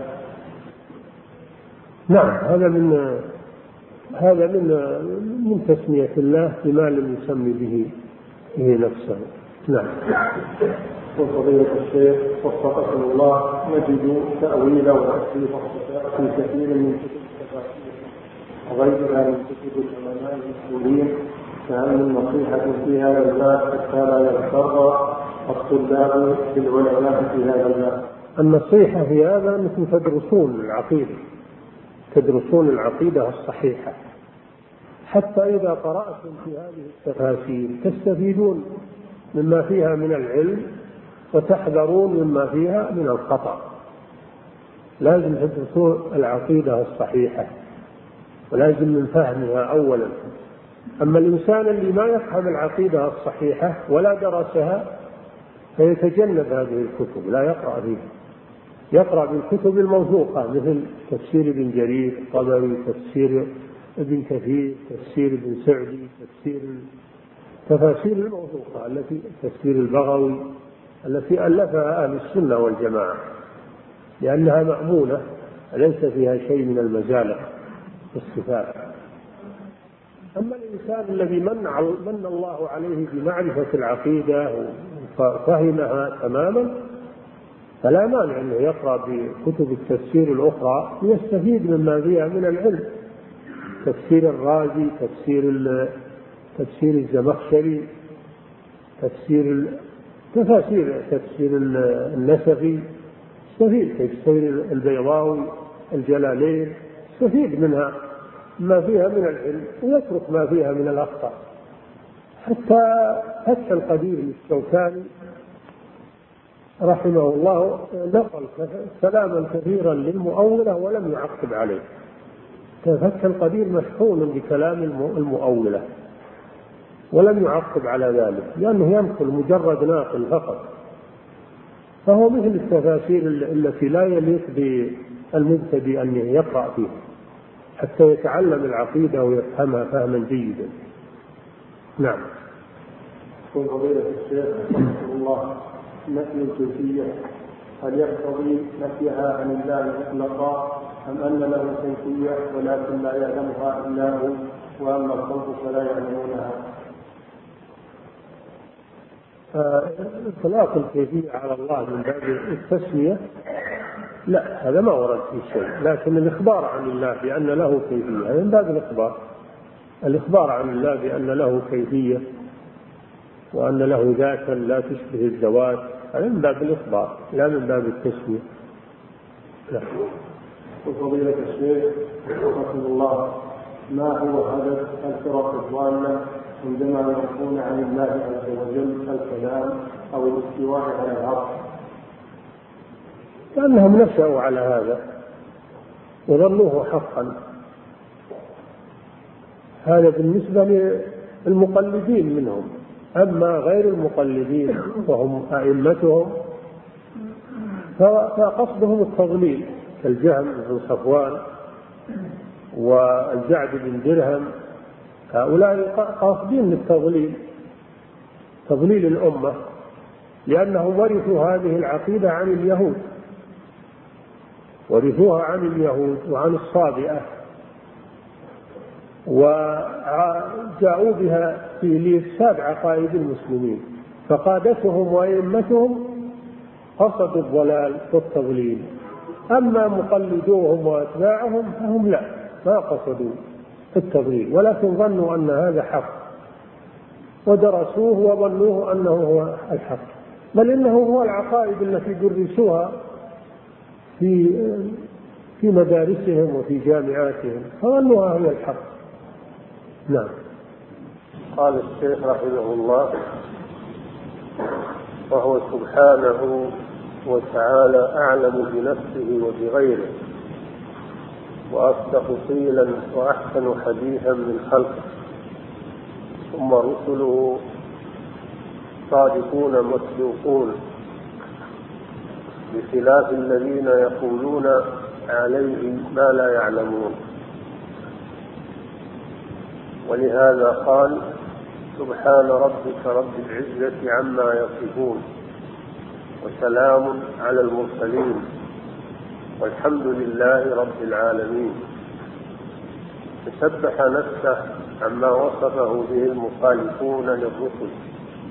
نعم، هذا من تسمية الله بما لم يسمي به نفسه. نعم. وفضيلة الشيخ وفقكم الله، نجد تأويلا وتحريف الصفات في كثير من كتب التفاسير وغيرها من كتب العلماء المسؤولين، فهل من نصيحة في هذا الباب حتى لا يغتر الطلاب بالعلماء في هذا الباب؟ النصيحة في هذا أنكم تدرسون العقيدة الصحيحة، حتى إذا قرأتم في هذه التفاسير تستفيدون مما فيها من العلم وتحذرون مما فيها من الخطأ. لازم تدرسون العقيدة الصحيحة ولازم من فهمها أولا. أما الإنسان اللي ما يفهم العقيدة الصحيحة ولا درسها فيتجنب هذه الكتب، لا يقرأ فيها، يقرأ بالكتب الموثوقة مثل تفسير ابن جرير الطبري، تفسير ابن كثير، تفسير ابن سعدي، تفاسير الموثوقة التي تفسير البغوي التي ألفها أهل السنة والجماعة، لأنها مأمونة ليس فيها شيء من المزالق والصفات. أما الإنسان الذي من الله عليه بمعرفة العقيدة وفهمها تماما فلا مانع أنه يقرأ بكتب التفسير الأخرى ويستفيد مما فيها من العلم، تفسير الرازي، تفسير الزمخشري، تفسير النسفي، تفسير البيضاوي، الجلالين، يستفيد منها ما فيها من العلم ويترك ما فيها من الأخطاء. حتى فتح القدير للشوكاني رحمه الله نقل كلاما كثيرا للمؤولة ولم يعقب عليه. فتح القدير مشحون بكلام المؤولة ولم يعقب على ذلك، لأنه ينقل مجرد ناقل فقط، فهو مثل التفاسير التي لا يليق بالمبتدئ أن يقرأ فيها حتى يتعلم العقيدة ويفهمها فهما جيدا. نعم. يقول فضيلة الشيخ رحمه الله، نفي الكيفية هل يقتضي نفيها عن الله مطلقا أم أن له كيفية ولكن لا يعلمها إلا هو، وأما الخلق فلا يعلمونها؟ إطلاق الكيفية على الله من باب التسمية لا، هذا ما ورد في شيء، لكن الإخبار عن الله بأن له كيفية هذا من باب الإخبار عن الله بأن له كيفية وأن له ذاتا لا تشبه الذوات، هذا من باب الإخبار لا من باب التسمية. لا. وفضيلة الشيخ رحمه الله، ما هو هدف الفرق الضالة عندما يقولون عن الله عز وجل الكلام أو الاستواء على العرش؟ لأنهم نشأوا على هذا وظنوه حقا. هذا بالنسبة للمقلدين منهم، أما غير المقلدين وهم أئمتهم فقصدهم التضليل كالجهم بن صفوان والجعد بن درهم، هؤلاء قاصدين للتضليل، تضليل الأمة، لأنهم ورثوا هذه العقيدة عن اليهود، ورثوها عن اليهود وعن الصابئة، وجاءوا بها في لإفساد عقائد المسلمين، فقادتهم وأئمتهم قصدوا الضلال والتضليل. أما مقلدوهم وأتباعهم فهم لا، ما قصدوا التضليل، ولكن ظنوا أن هذا حق ودرسوه وظنوه أنه هو الحق، بل إنه هو العقائد التي درسوها في مدارسهم وفي جامعاتهم فظنوها هي الحق. نعم. قال الشيخ رحمه الله: وهو سبحانه وتعالى أعلم بنفسه وبغيره، وأصدق قيلا وأحسن حديثا من خلقه، ثم رسله صادقون مصدوقون، بخلاف الذين يقولون عليه ما لا يعلمون. ولهذا قال: سبحان ربك رب العزة عما يصفون، وسلام على المرسلين، والحمد لله رب العالمين. فسبح نفسه عما وصفه به المخالفون للرسل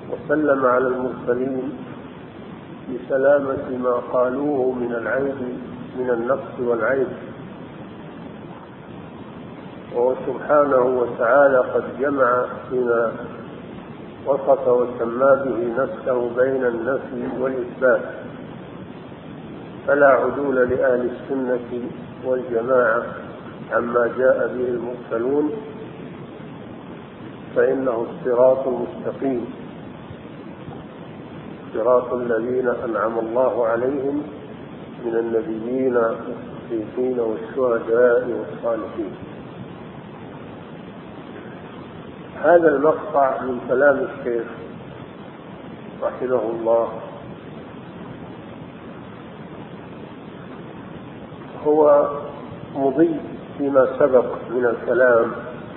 وسلم على المرسلين بسلامة ما قالوه من العيب من النقص والعيب. وهو سبحانه وتعالى قد جمع فيما وصف وسمى به نفسه بين النفي والإثبات، فلا عدول لأهل السنة والجماعة عما جاء به المرسلون، فإنه الصراط المستقيم، صراط الذين أنعم الله عليهم من النبيين والصديقين والشهداء والصالحين. هذا المقطع من كلام الشيخ رحمه الله هو مضي فيما سبق من الكلام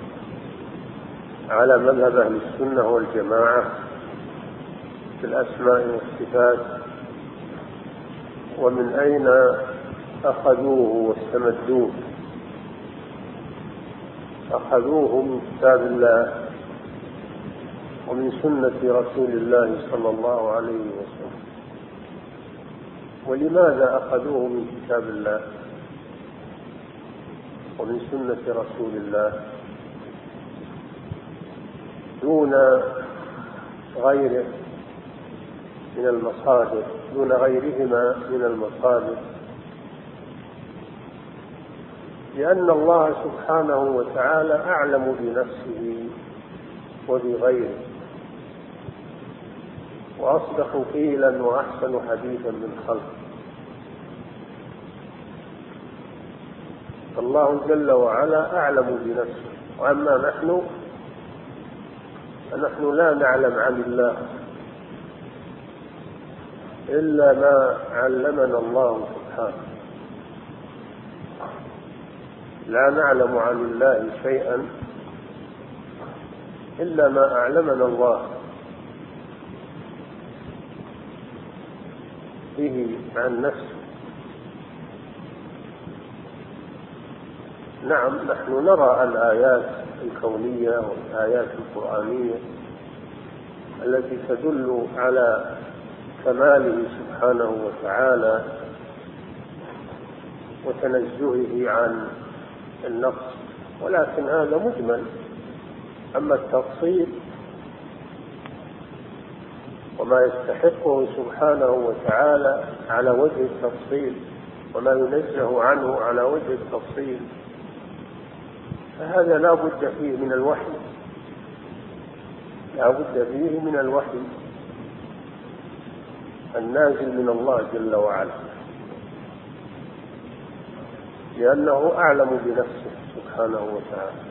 على مذهب أهل السنة والجماعة في الأسماء والصفات، ومن أين أخذوه واستمدوه. أخذوه من كتاب الله ومن سنة رسول الله صلى الله عليه وسلم. ولماذا أخذوه من كتاب الله ومن سنة رسول الله دون غيره من المصادر، دون غيرهما من المصادر؟ لأن الله سبحانه وتعالى أعلم بنفسه وبغيره، وأصدق قيلا وأحسن حديثا من خلقه. الله جل وعلا أعلم بنفسه، وأما فنحن لا نعلم عن الله إلا ما علمنا الله سبحانه. لا نعلم عن الله شيئا إلا ما أعلمنا الله به عن نفسه. نعم، نحن نرى الآيات الكونية والآيات القرآنية التي تدل على كماله سبحانه وتعالى وتنزهه عن النقص، ولكن هذا مجمل. أما التفصيل وما يستحقه سبحانه وتعالى على وجه التفصيل وما ينزه عنه على وجه التفصيل، فهذا لا بد فيه من الوحي، لا بد فيه من الوحي النازل من الله جل وعلا، لأنه أعلم بنفسه سبحانه وتعالى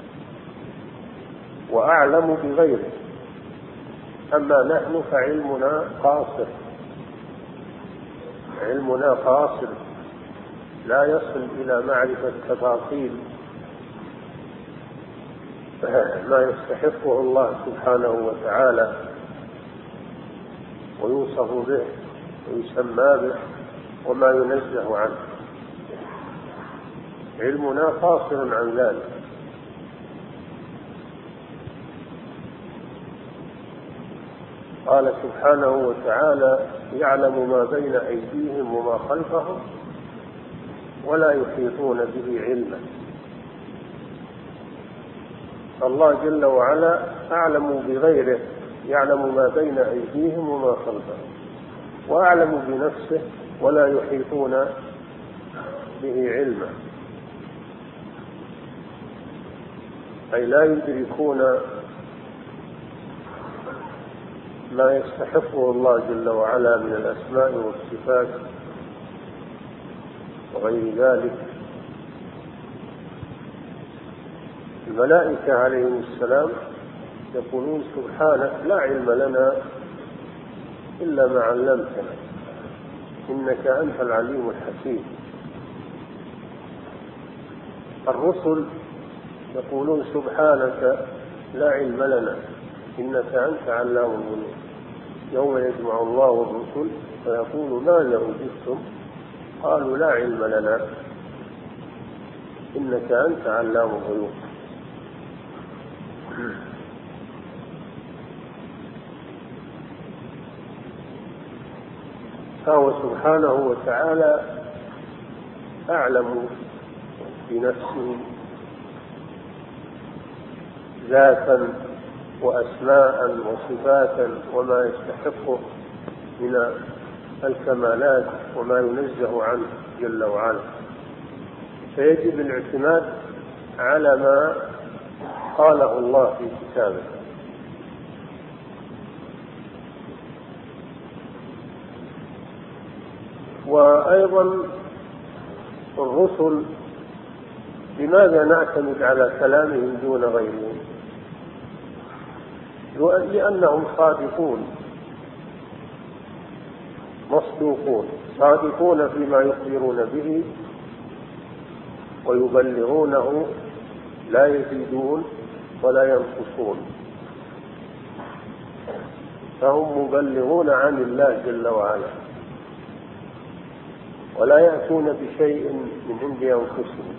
وأعلم بغيره. أما نحن فعلمنا قاصر، علمنا قاصر لا يصل إلى معرفة تفاصيل ما يستحقه الله سبحانه وتعالى ويوصف به ويسمى به وما ينزه عنه. علمنا قاصر عن ذلك. قال سبحانه وتعالى: يعلم ما بين أيديهم وما خلفهم ولا يحيطون به علما. الله جل وعلا أعلم بغيره، يعلم ما بين أيديهم وما خلفهم، وأعلم بنفسه ولا يحيطون به علما، أي لا يدركون ما يستحقه الله جل وعلا من الأسماء والصفات وغير ذلك. الملائكة عليهم السلام يقولون: سبحانك لا علم لنا إلا ما علمتنا إنك أنت العليم الحكيم. الرسل يقولون: سبحانك لا علم لنا إنك أنت علام الغيوب. يوم يجمع الله الرسل فيقول: ماذا أجبتم؟ قالوا: لا علم لنا إنك أنت علام الغيوب. فهو سبحانه وتعالى أعلم بنفسه ذاتا وأسماء وصفاتا وما يستحقه من الكمالات وما ينزه عنه جل وعلا، فيجب الاعتماد على ما قاله الله في كتابه. وأيضا الرسل لماذا نعتمد على كلامهم دون غيرهم؟ لأنهم صادقون مصدوقون، صادقون فيما يخبرون به ويبلغونه، لا يزيدون ولا ينقصون، فهم مبلغون عن الله جل وعلا، ولا يأتون بشيء من عند أنفسهم،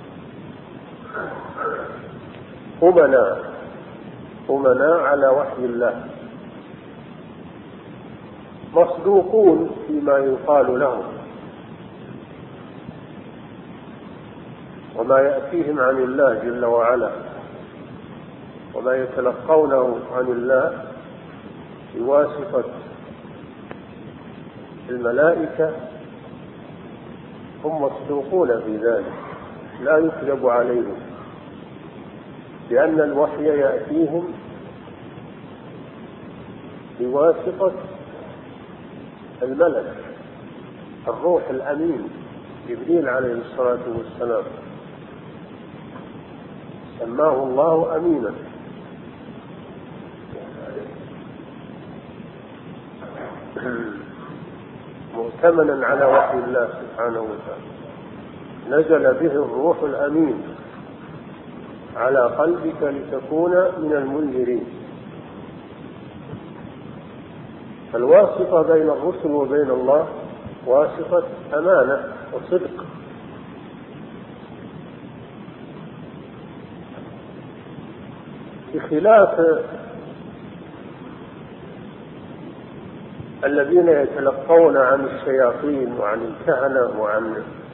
أمناء على وحي الله، مصدوقون فيما يقال لهم وما يأتيهم عن الله جل وعلا وما يتلقونه عن الله بواسطة الملائكة، هم مصدوقون في ذلك، لا يكذب عليهم، لأن الوحي يأتيهم بواسطة الملك الروح الأمين جبريل عليه الصلاة والسلام، سماه الله أمينا. مؤتمنا على وحي الله سبحانه وتعالى، نزل به الروح الأمين على قلبك لتكون من المنذرين. فالواسطة بين الرسل وبين الله واسطة أمانة وصدق، بخلاف الذين يتلقون عن الشياطين وعن الكهنة وعن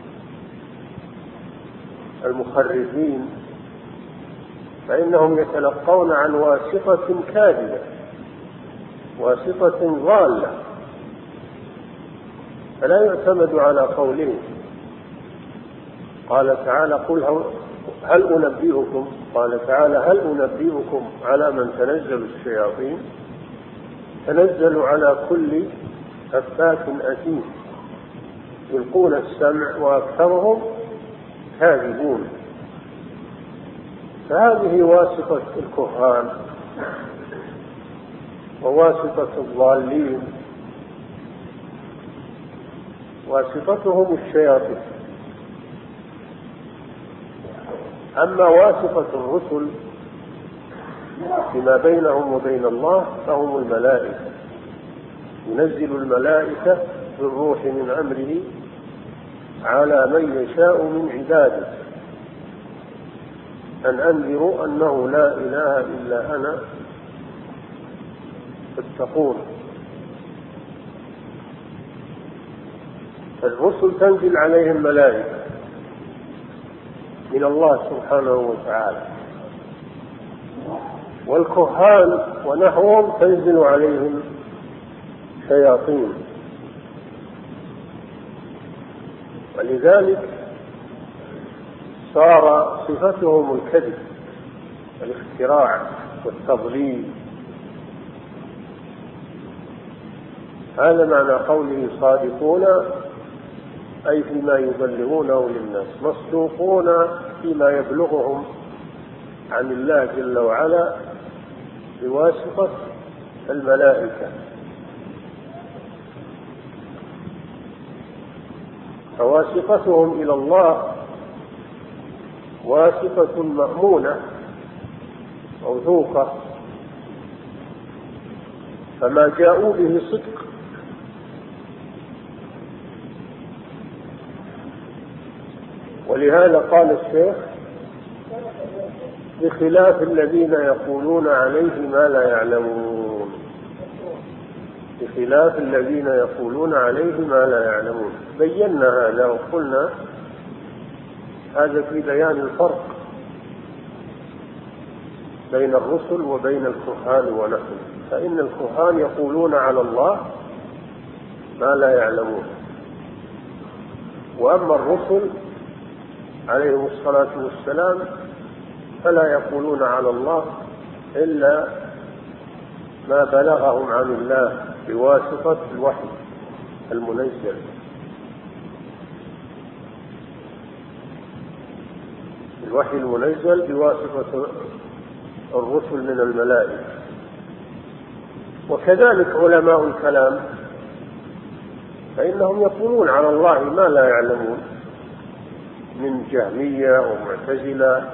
المخرجين، فإنهم يتلقون عن واسطة كاذبة، واسطة ضالة، فلا يعتمد على قولهم. قال تعالى: قل هل أنبئكم، قال تعالى: هل أنبئكم على من تنزل الشياطين؟ تنزل على كل أفاك أثيم، يلقون السمع وأكثرهم كاذبون. فهذه واسطة الكهان وواسطة الضالين، واسطتهم الشياطين. أما واسطة الرسل فيما بينهم وبين الله فهم الملائكة، ينزل الملائكة بالروح من أمره على من يشاء من عباده، أن أنذروا أنه لا إله إلا أنا فاتقون. الرسل تنزل عليهم ملائكة من الله سبحانه وتعالى، والكهان ونحوهم تنزل عليهم شياطين. ولذلك صار صفتهم الكذب والاختراع والتضليل. هذا معنى قوله صادقون، أي فيما يبلغونه للناس، مصدوقون فيما يبلغهم عن الله جل وعلا بواسطة الملائكة. فواسطتهم إلى الله واسطة مأمونة موثوقة، فما جاءوا به صدق. ولهذا قال الشيخ: بخلاف الذين يقولون عليه ما لا يعلمون. بخلاف الذين يقولون عليه ما لا يعلمون. بينا هذا وقلنا هذا في بيان الفرق بين الرسل وبين الكهان ونحن. فإن الكهان يقولون على الله ما لا يعلمون، وأما الرسل عليهم الصلاة والسلام فلا يقولون على الله إلا ما بلغهم عن الله بواسطة الوحي المنزل. الوحي المنزل بواسطة الرسل من الملائكة. وكذلك علماء الكلام فإنهم يقولون على الله ما لا يعلمون، من جهمية ومعتزلة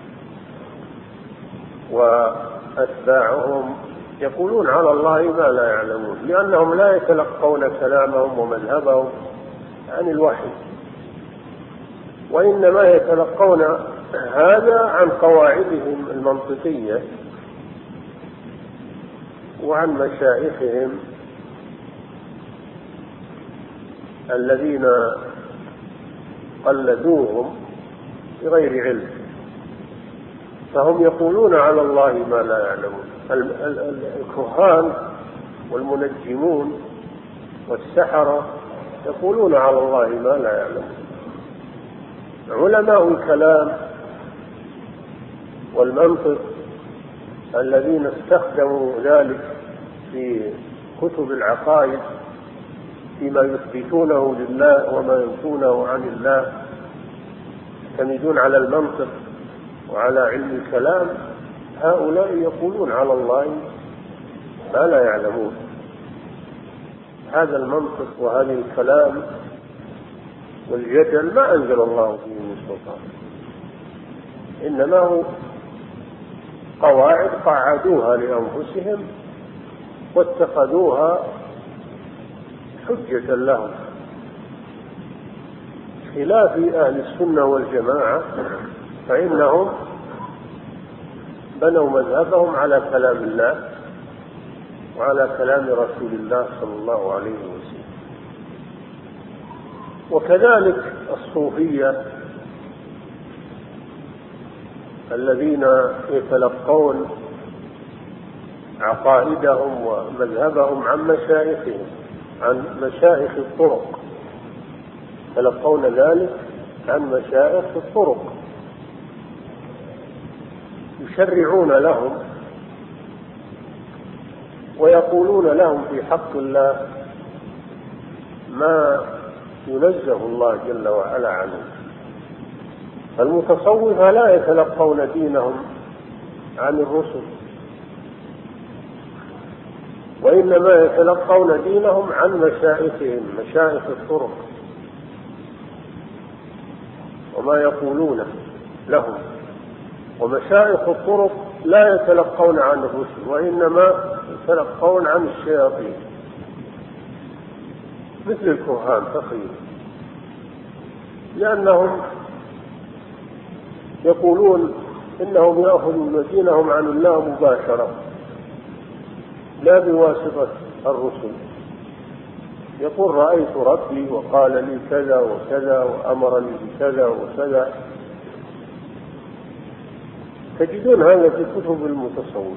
وأتباعهم يقولون على الله ما لا يعلمون، لأنهم لا يتلقون كلامهم ومذهبهم عن الوحي، وإنما يتلقون هذا عن قواعدهم المنطقية وعن مشايخهم الذين قلدوهم بغير علم. فهم يقولون على الله ما لا يعلمون. الكهان والمنجمون والسحرة يقولون على الله ما لا يعلمون. علماء الكلام والمنطق الذين استخدموا ذلك في كتب العقائد فيما يثبتونه لله وما ينفونه عن الله، يعتمدون على المنطق وعلى علم الكلام، هؤلاء يقولون على الله ما لا يعلمون. هذا المنطق وهذا الكلام والجدل ما أنزل الله فيه من سلطان، إنما هو قواعد قعدوها لأنفسهم واتخذوها حجة لهم، خلاف أهل السنة والجماعة فإنهم بنوا مذهبهم على كلام الله وعلى كلام رسول الله صلى الله عليه وسلم. وكذلك الصوفية الذين يتلقون عقائدهم ومذهبهم عن مشايخهم، عن مشايخ الطرق، يتلقون ذلك عن مشايخ الطرق، يشرعون لهم ويقولون لهم في حق الله ما ينزه الله جل وعلا عنه. المتصوفة لا يتلقون دينهم عن الرسل، وإنما يتلقون دينهم عن مشايخهم، مشايخ الطرق، وما يقولونه لهم. ومشايخ الطرق لا يتلقون عن الرسل، وإنما يتلقون عن الشياطين مثل الكهان تقريبا، لأنهم يقولون إنهم يأخذون دينهم عن الله مباشرة لا بواسطة الرسل. يقول رأيت ربي وقال لي كذا وكذا وأمرني بكذا وكذا. تجدون هذا في كتب المتصوف،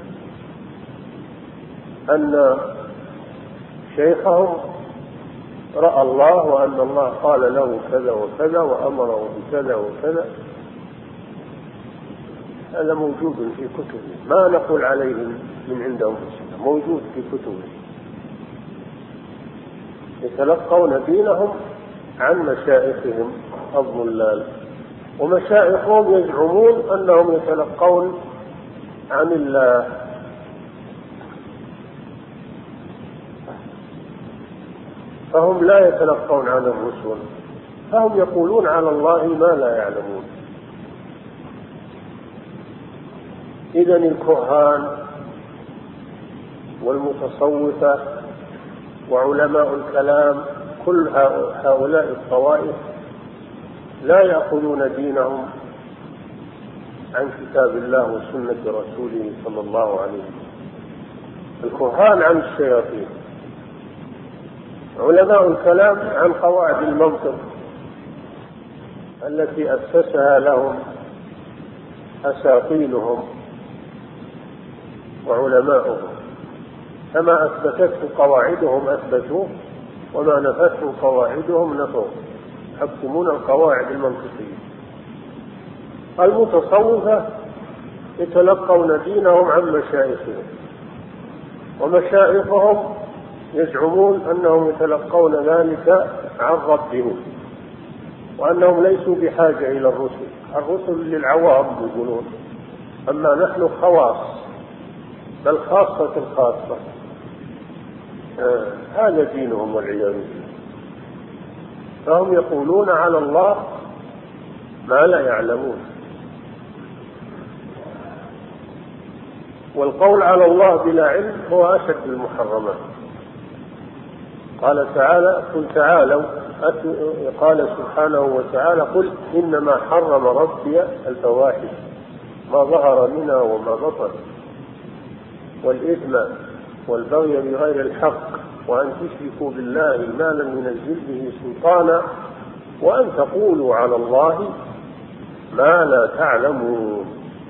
أن شيخهم رأى الله وأن الله قال له كذا وكذا وأمره بكذا وكذا. هذا موجود في كتبه، ما نقول عليه من عندهم، موجود في كتبه. يتلقون دينهم عن مشايخهم الضلال، ومشايخهم يزعمون أنهم يتلقون عن الله. فهم لا يتلقون عن الرسل، فهم يقولون على الله ما لا يعلمون. إذن الكهان والمتصوفة وعلماء الكلام كل هؤلاء الطوائف لا يأخذون دينهم عن كتاب الله وسنة رسوله صلى الله عليه وسلم. الكهان عن الشياطين علماء الكلام عن قواعد المنطق التي أسسها لهم أساطينهم وعلماؤهم، كما أثبتته قواعدهم أثبتوه، وما نفته قواعدهم نفوه، يحكمون القواعد المنطقية. المتصوفة يتلقون دينهم عن مشايخهم، ومشايخهم يزعمون أنهم يتلقون ذلك عن ربهم، وأنهم ليسوا بحاجة إلى الرسل. الرسل للعوام يقولون، أما نحن خواص، بل خاصة الخاصة. هذا دينهم والعياذ بالله. فهم يقولون على الله ما لا يعلمون. والقول على الله بلا علم هو أشد المحرمات. قال تعالى: قل تعالوا، قال سبحانه وتعالى: قل إنما حرم ربي الفواحش ما ظهر منها وما بطن والإثم والبغي بغير الحق وأن تشركوا بالله ما لم ينزل به سلطانا وأن تقولوا على الله ما لا تعلمون.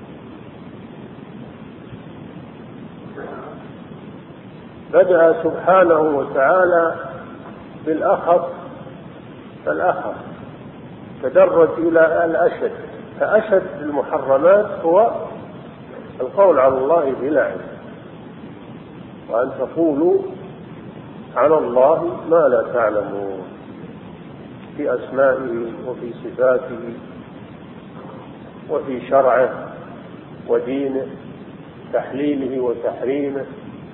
بدأ سبحانه وتعالى بالأخف فالأخف، تدرج إلى الأشد، فأشد المحرمات هو القول على الله بلا علم، وأن تقولوا على الله ما لا تعلمون في أسمائه وفي صفاته وفي شرعه ودينه، تحليله وتحريمه.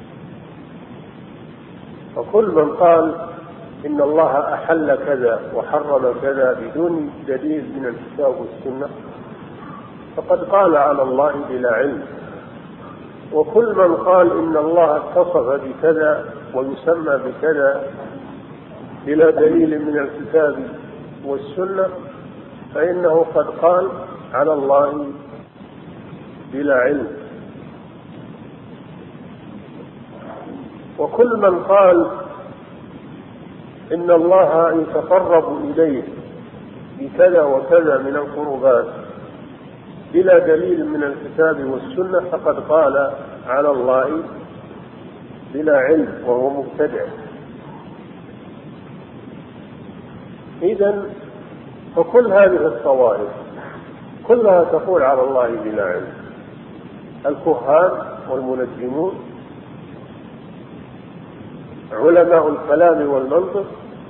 وكل من قال إن الله أحل كذا وحرم كذا بدون دليل من الكتاب والسنة فقد قال على الله بلا علم. وكل من قال إن الله اتصف بكذا ويسمى بكذا بلا دليل من الكتاب والسنة فإنه قد قال على الله بلا علم. وكل من قال إن الله يتقرب إليه بكذا وكذا من القربات بلا دليل من الكتاب والسنة فقد قال على الله بلا علم وهو مبتدع. إذن فكل هذه الطوائف كلها تقول على الله بلا علم: الكهان والمنجمون، علماء الكلام والمنطق،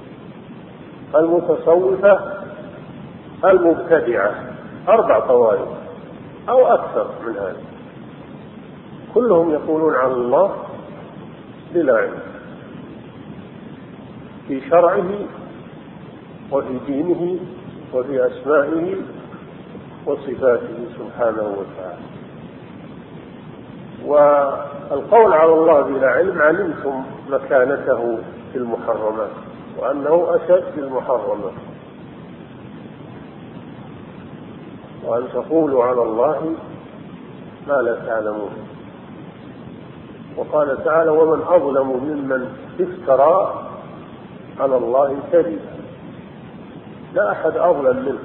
المتصوفة، المبتدعة. 4 طوائف أو أكثر من هذا، كلهم يقولون على الله بلا علم في شرعه وفي دينه وفي أسمائه وصفاته سبحانه وتعالى. والقول على الله بلا علم علمتم مكانته في المحرمات وأنه أشد المحرمات، وأن تقولوا على الله ما لا تعلمون. وقال تعالى: ومن أظلم ممن افترى على الله كذبا. لا أحد أظلم منه.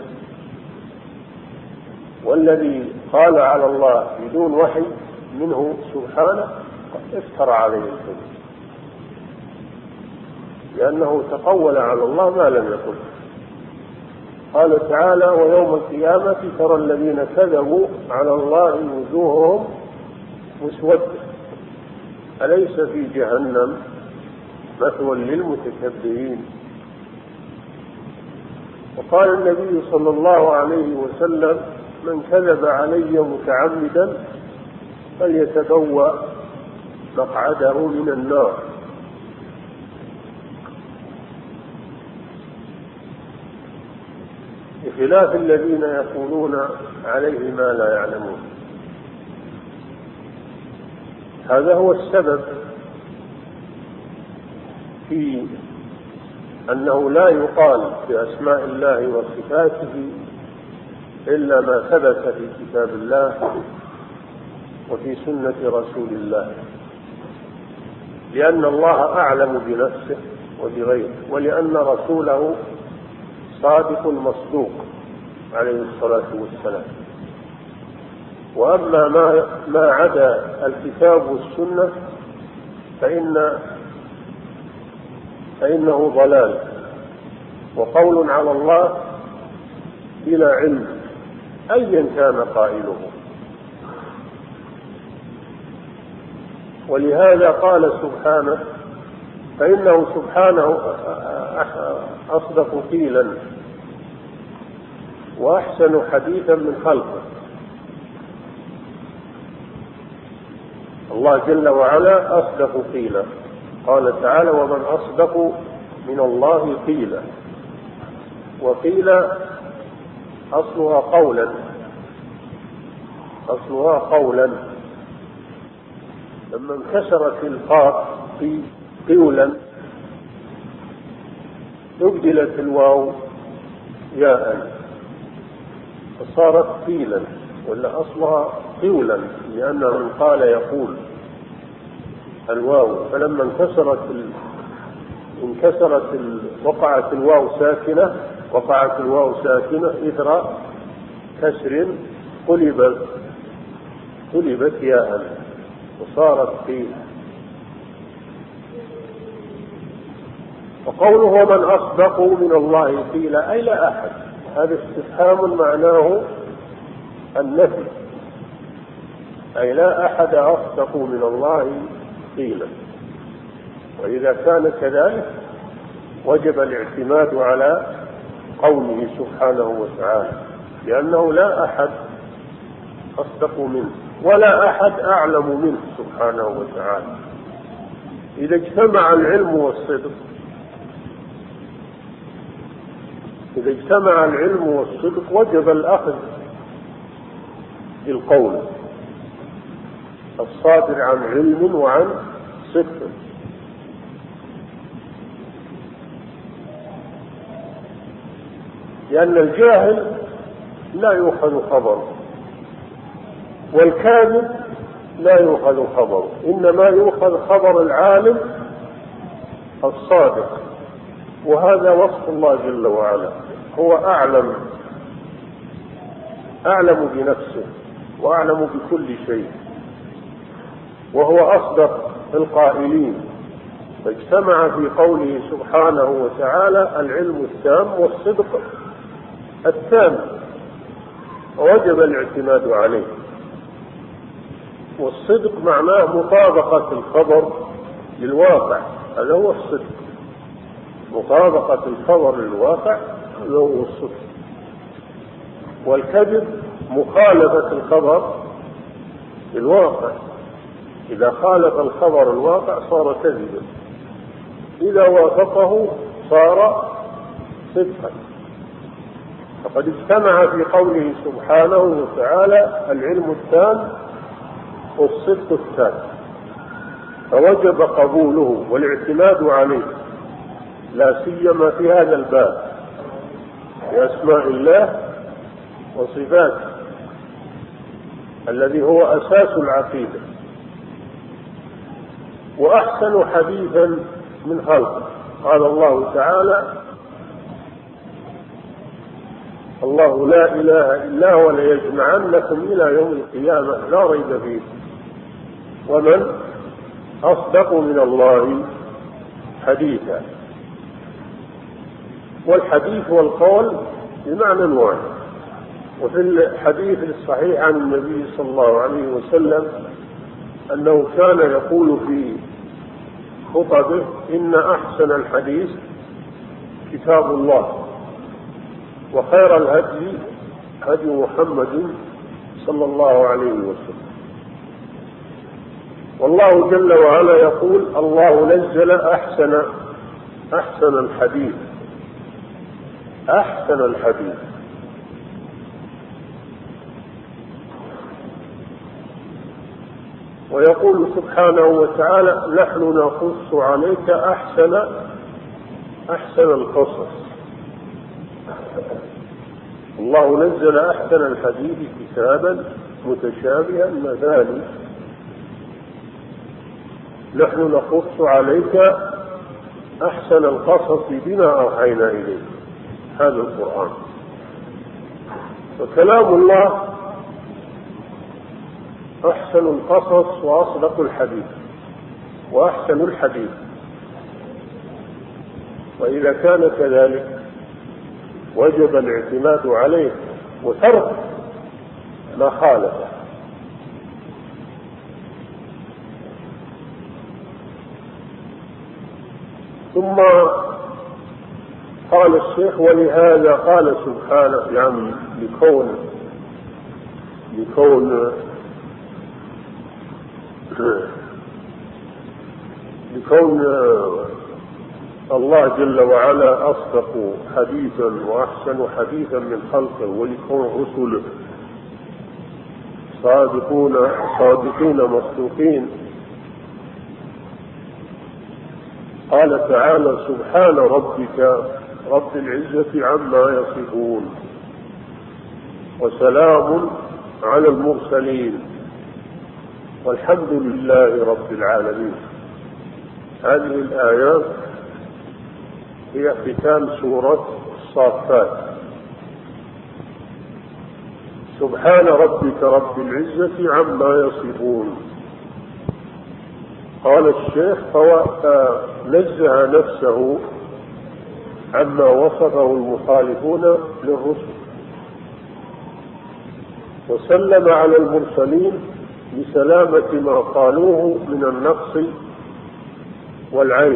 والذي قال على الله بدون وحي منه سبحانه افترى عليه الكذب، لأنه تقول على الله ما لم يقل. قال تعالى: ويوم القيامة ترى الذين كذبوا على الله وجوههم مسودة أليس في جهنم مثوى للمتكبرين. وقال النبي صلى الله عليه وسلم: من كذب علي متعمدا فليتبوأ مقعده من النار. بخلاف الذين يقولون عليه ما لا يعلمون. هذا هو السبب في أنه لا يقال بأسماء الله وصفاته إلا ما ثبت في كتاب الله وفي سنة رسول الله، لأن الله أعلم بنفسه وبغيره، ولأن رسوله صادق مصدوق عليه الصلاة والسلام. وأما ما عدا الكتاب والسنة فإنه ضلال وقول على الله بلا علم أيا كان قائله. ولهذا قال سبحانه: فإنه سبحانه أصدق قيلا وأحسن حديثا من خلقه. الله جل وعلا أصدق قيلا، قال تعالى: ومن أصدق من الله قيلا. وقيل أصلها قولا، لما انكسرت القاف في قولا أبدلت الواو ياء فصارت قيلا، ولا أصلها قولا لأنه من قال يقول الواو، فلما وقعت الواو ساكنة إثر كسر قلبت ياء وصارت قيلا. وقوله ومن أصدق من الله قيلا أي لا أحد، هذا استفهام معناه النفي، أي لا أحد أصدق من الله قيلا. وإذا كان كذلك وجب الاعتماد على قوله سبحانه وتعالى، لأنه لا أحد أصدق منه ولا أحد أعلم منه سبحانه وتعالى. إذا اجتمع العلم والصدق وجب الأخذ بالقول الصادر عن علم وعن صدق. لأن الجاهل لا يؤخذ خبره، والكاذب لا يؤخذ خبره، إنما يؤخذ خبر العالم الصادق. وهذا وصف الله جل وعلا، هو أعلم بنفسه وأعلم بكل شيء، وهو أصدق القائلين، فاجتمع في قوله سبحانه وتعالى العلم التام والصدق التام، ووجب الاعتماد عليه. والصدق معناه مطابقة الخبر للواقع، هذا هو الصدق، مطابقة الخبر للواقع هذا هو الصدق. والكذب مخالفة الخبر للواقع، إذا خالف الخبر الواقع صار كذبا، إذا وافقه صار صدقا. فقد اجتمع في قوله سبحانه وتعالى العلم التام والصدق التام، فوجب قبوله والاعتماد عليه، لا سيما في هذا الباب بأسماء الله وصفاته الذي هو أساس العقيدة. وأحسن حديثا من خلقه، قال الله تعالى: الله لا إله إلا هو ليجمعنكم إلى يوم القيامة لا ريب فيه. ومن أصدق من الله حديثا. والحديث والقول بمعنى واحد. وفي الحديث الصحيح عن النبي صلى الله عليه وسلم أنه كان يقول في خطبه: إن أحسن الحديث كتاب الله، وخير الهدي هدي محمد صلى الله عليه وسلم. والله جل وعلا يقول: الله نزل أحسن الحديث. ويقول سبحانه وتعالى: نحن نقص عليك أحسن القصص. الله نزل أحسن الحديث كتابا متشابها مثاني. نحن نقص عليك أحسن القصص بما أوحينا إليه، هذا القرآن. وكلام الله أحسن القصص وأصدق الحديث وأحسن الحديث. وإذا كان كذلك وجب الاعتماد عليه وترك ما خالفه. ثم قال الشيخ: ولهذا قال سبحانه، يعني لكون الله جل وعلا أصدق حديثا وأحسن حديثا من خلقه، ولكون رسله صادقين مصدوقين. قال تعالى: سبحان ربك رب العزة عما يصفون وسلام على المرسلين والحمد لله رب العالمين. هذه الآيات هي ختام سورة الصافات. سبحان ربك رب العزة عما يصفون. قال الشيخ: نزه نفسه عما وصفه المخالفون للرسل، وسلم على المرسلين بسلامة ما قالوه من النقص والعيب.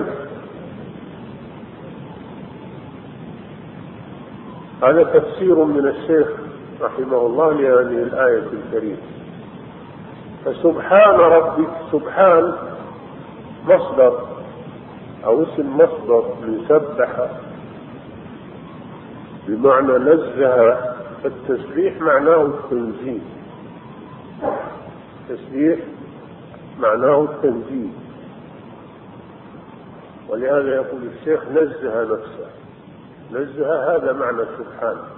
هذا تفسير من الشيخ رحمه الله لهذه الآية الكريمة. فسبحان ربك، سبحان مصدر أو اسم مصدر لسبح بمعنى نزه. التسبيح معناه التنزيه، التسبيح معناه التنزيه، ولهذا يقول الشيخ: نزه نفسه. نزه هذا معنى سبحان.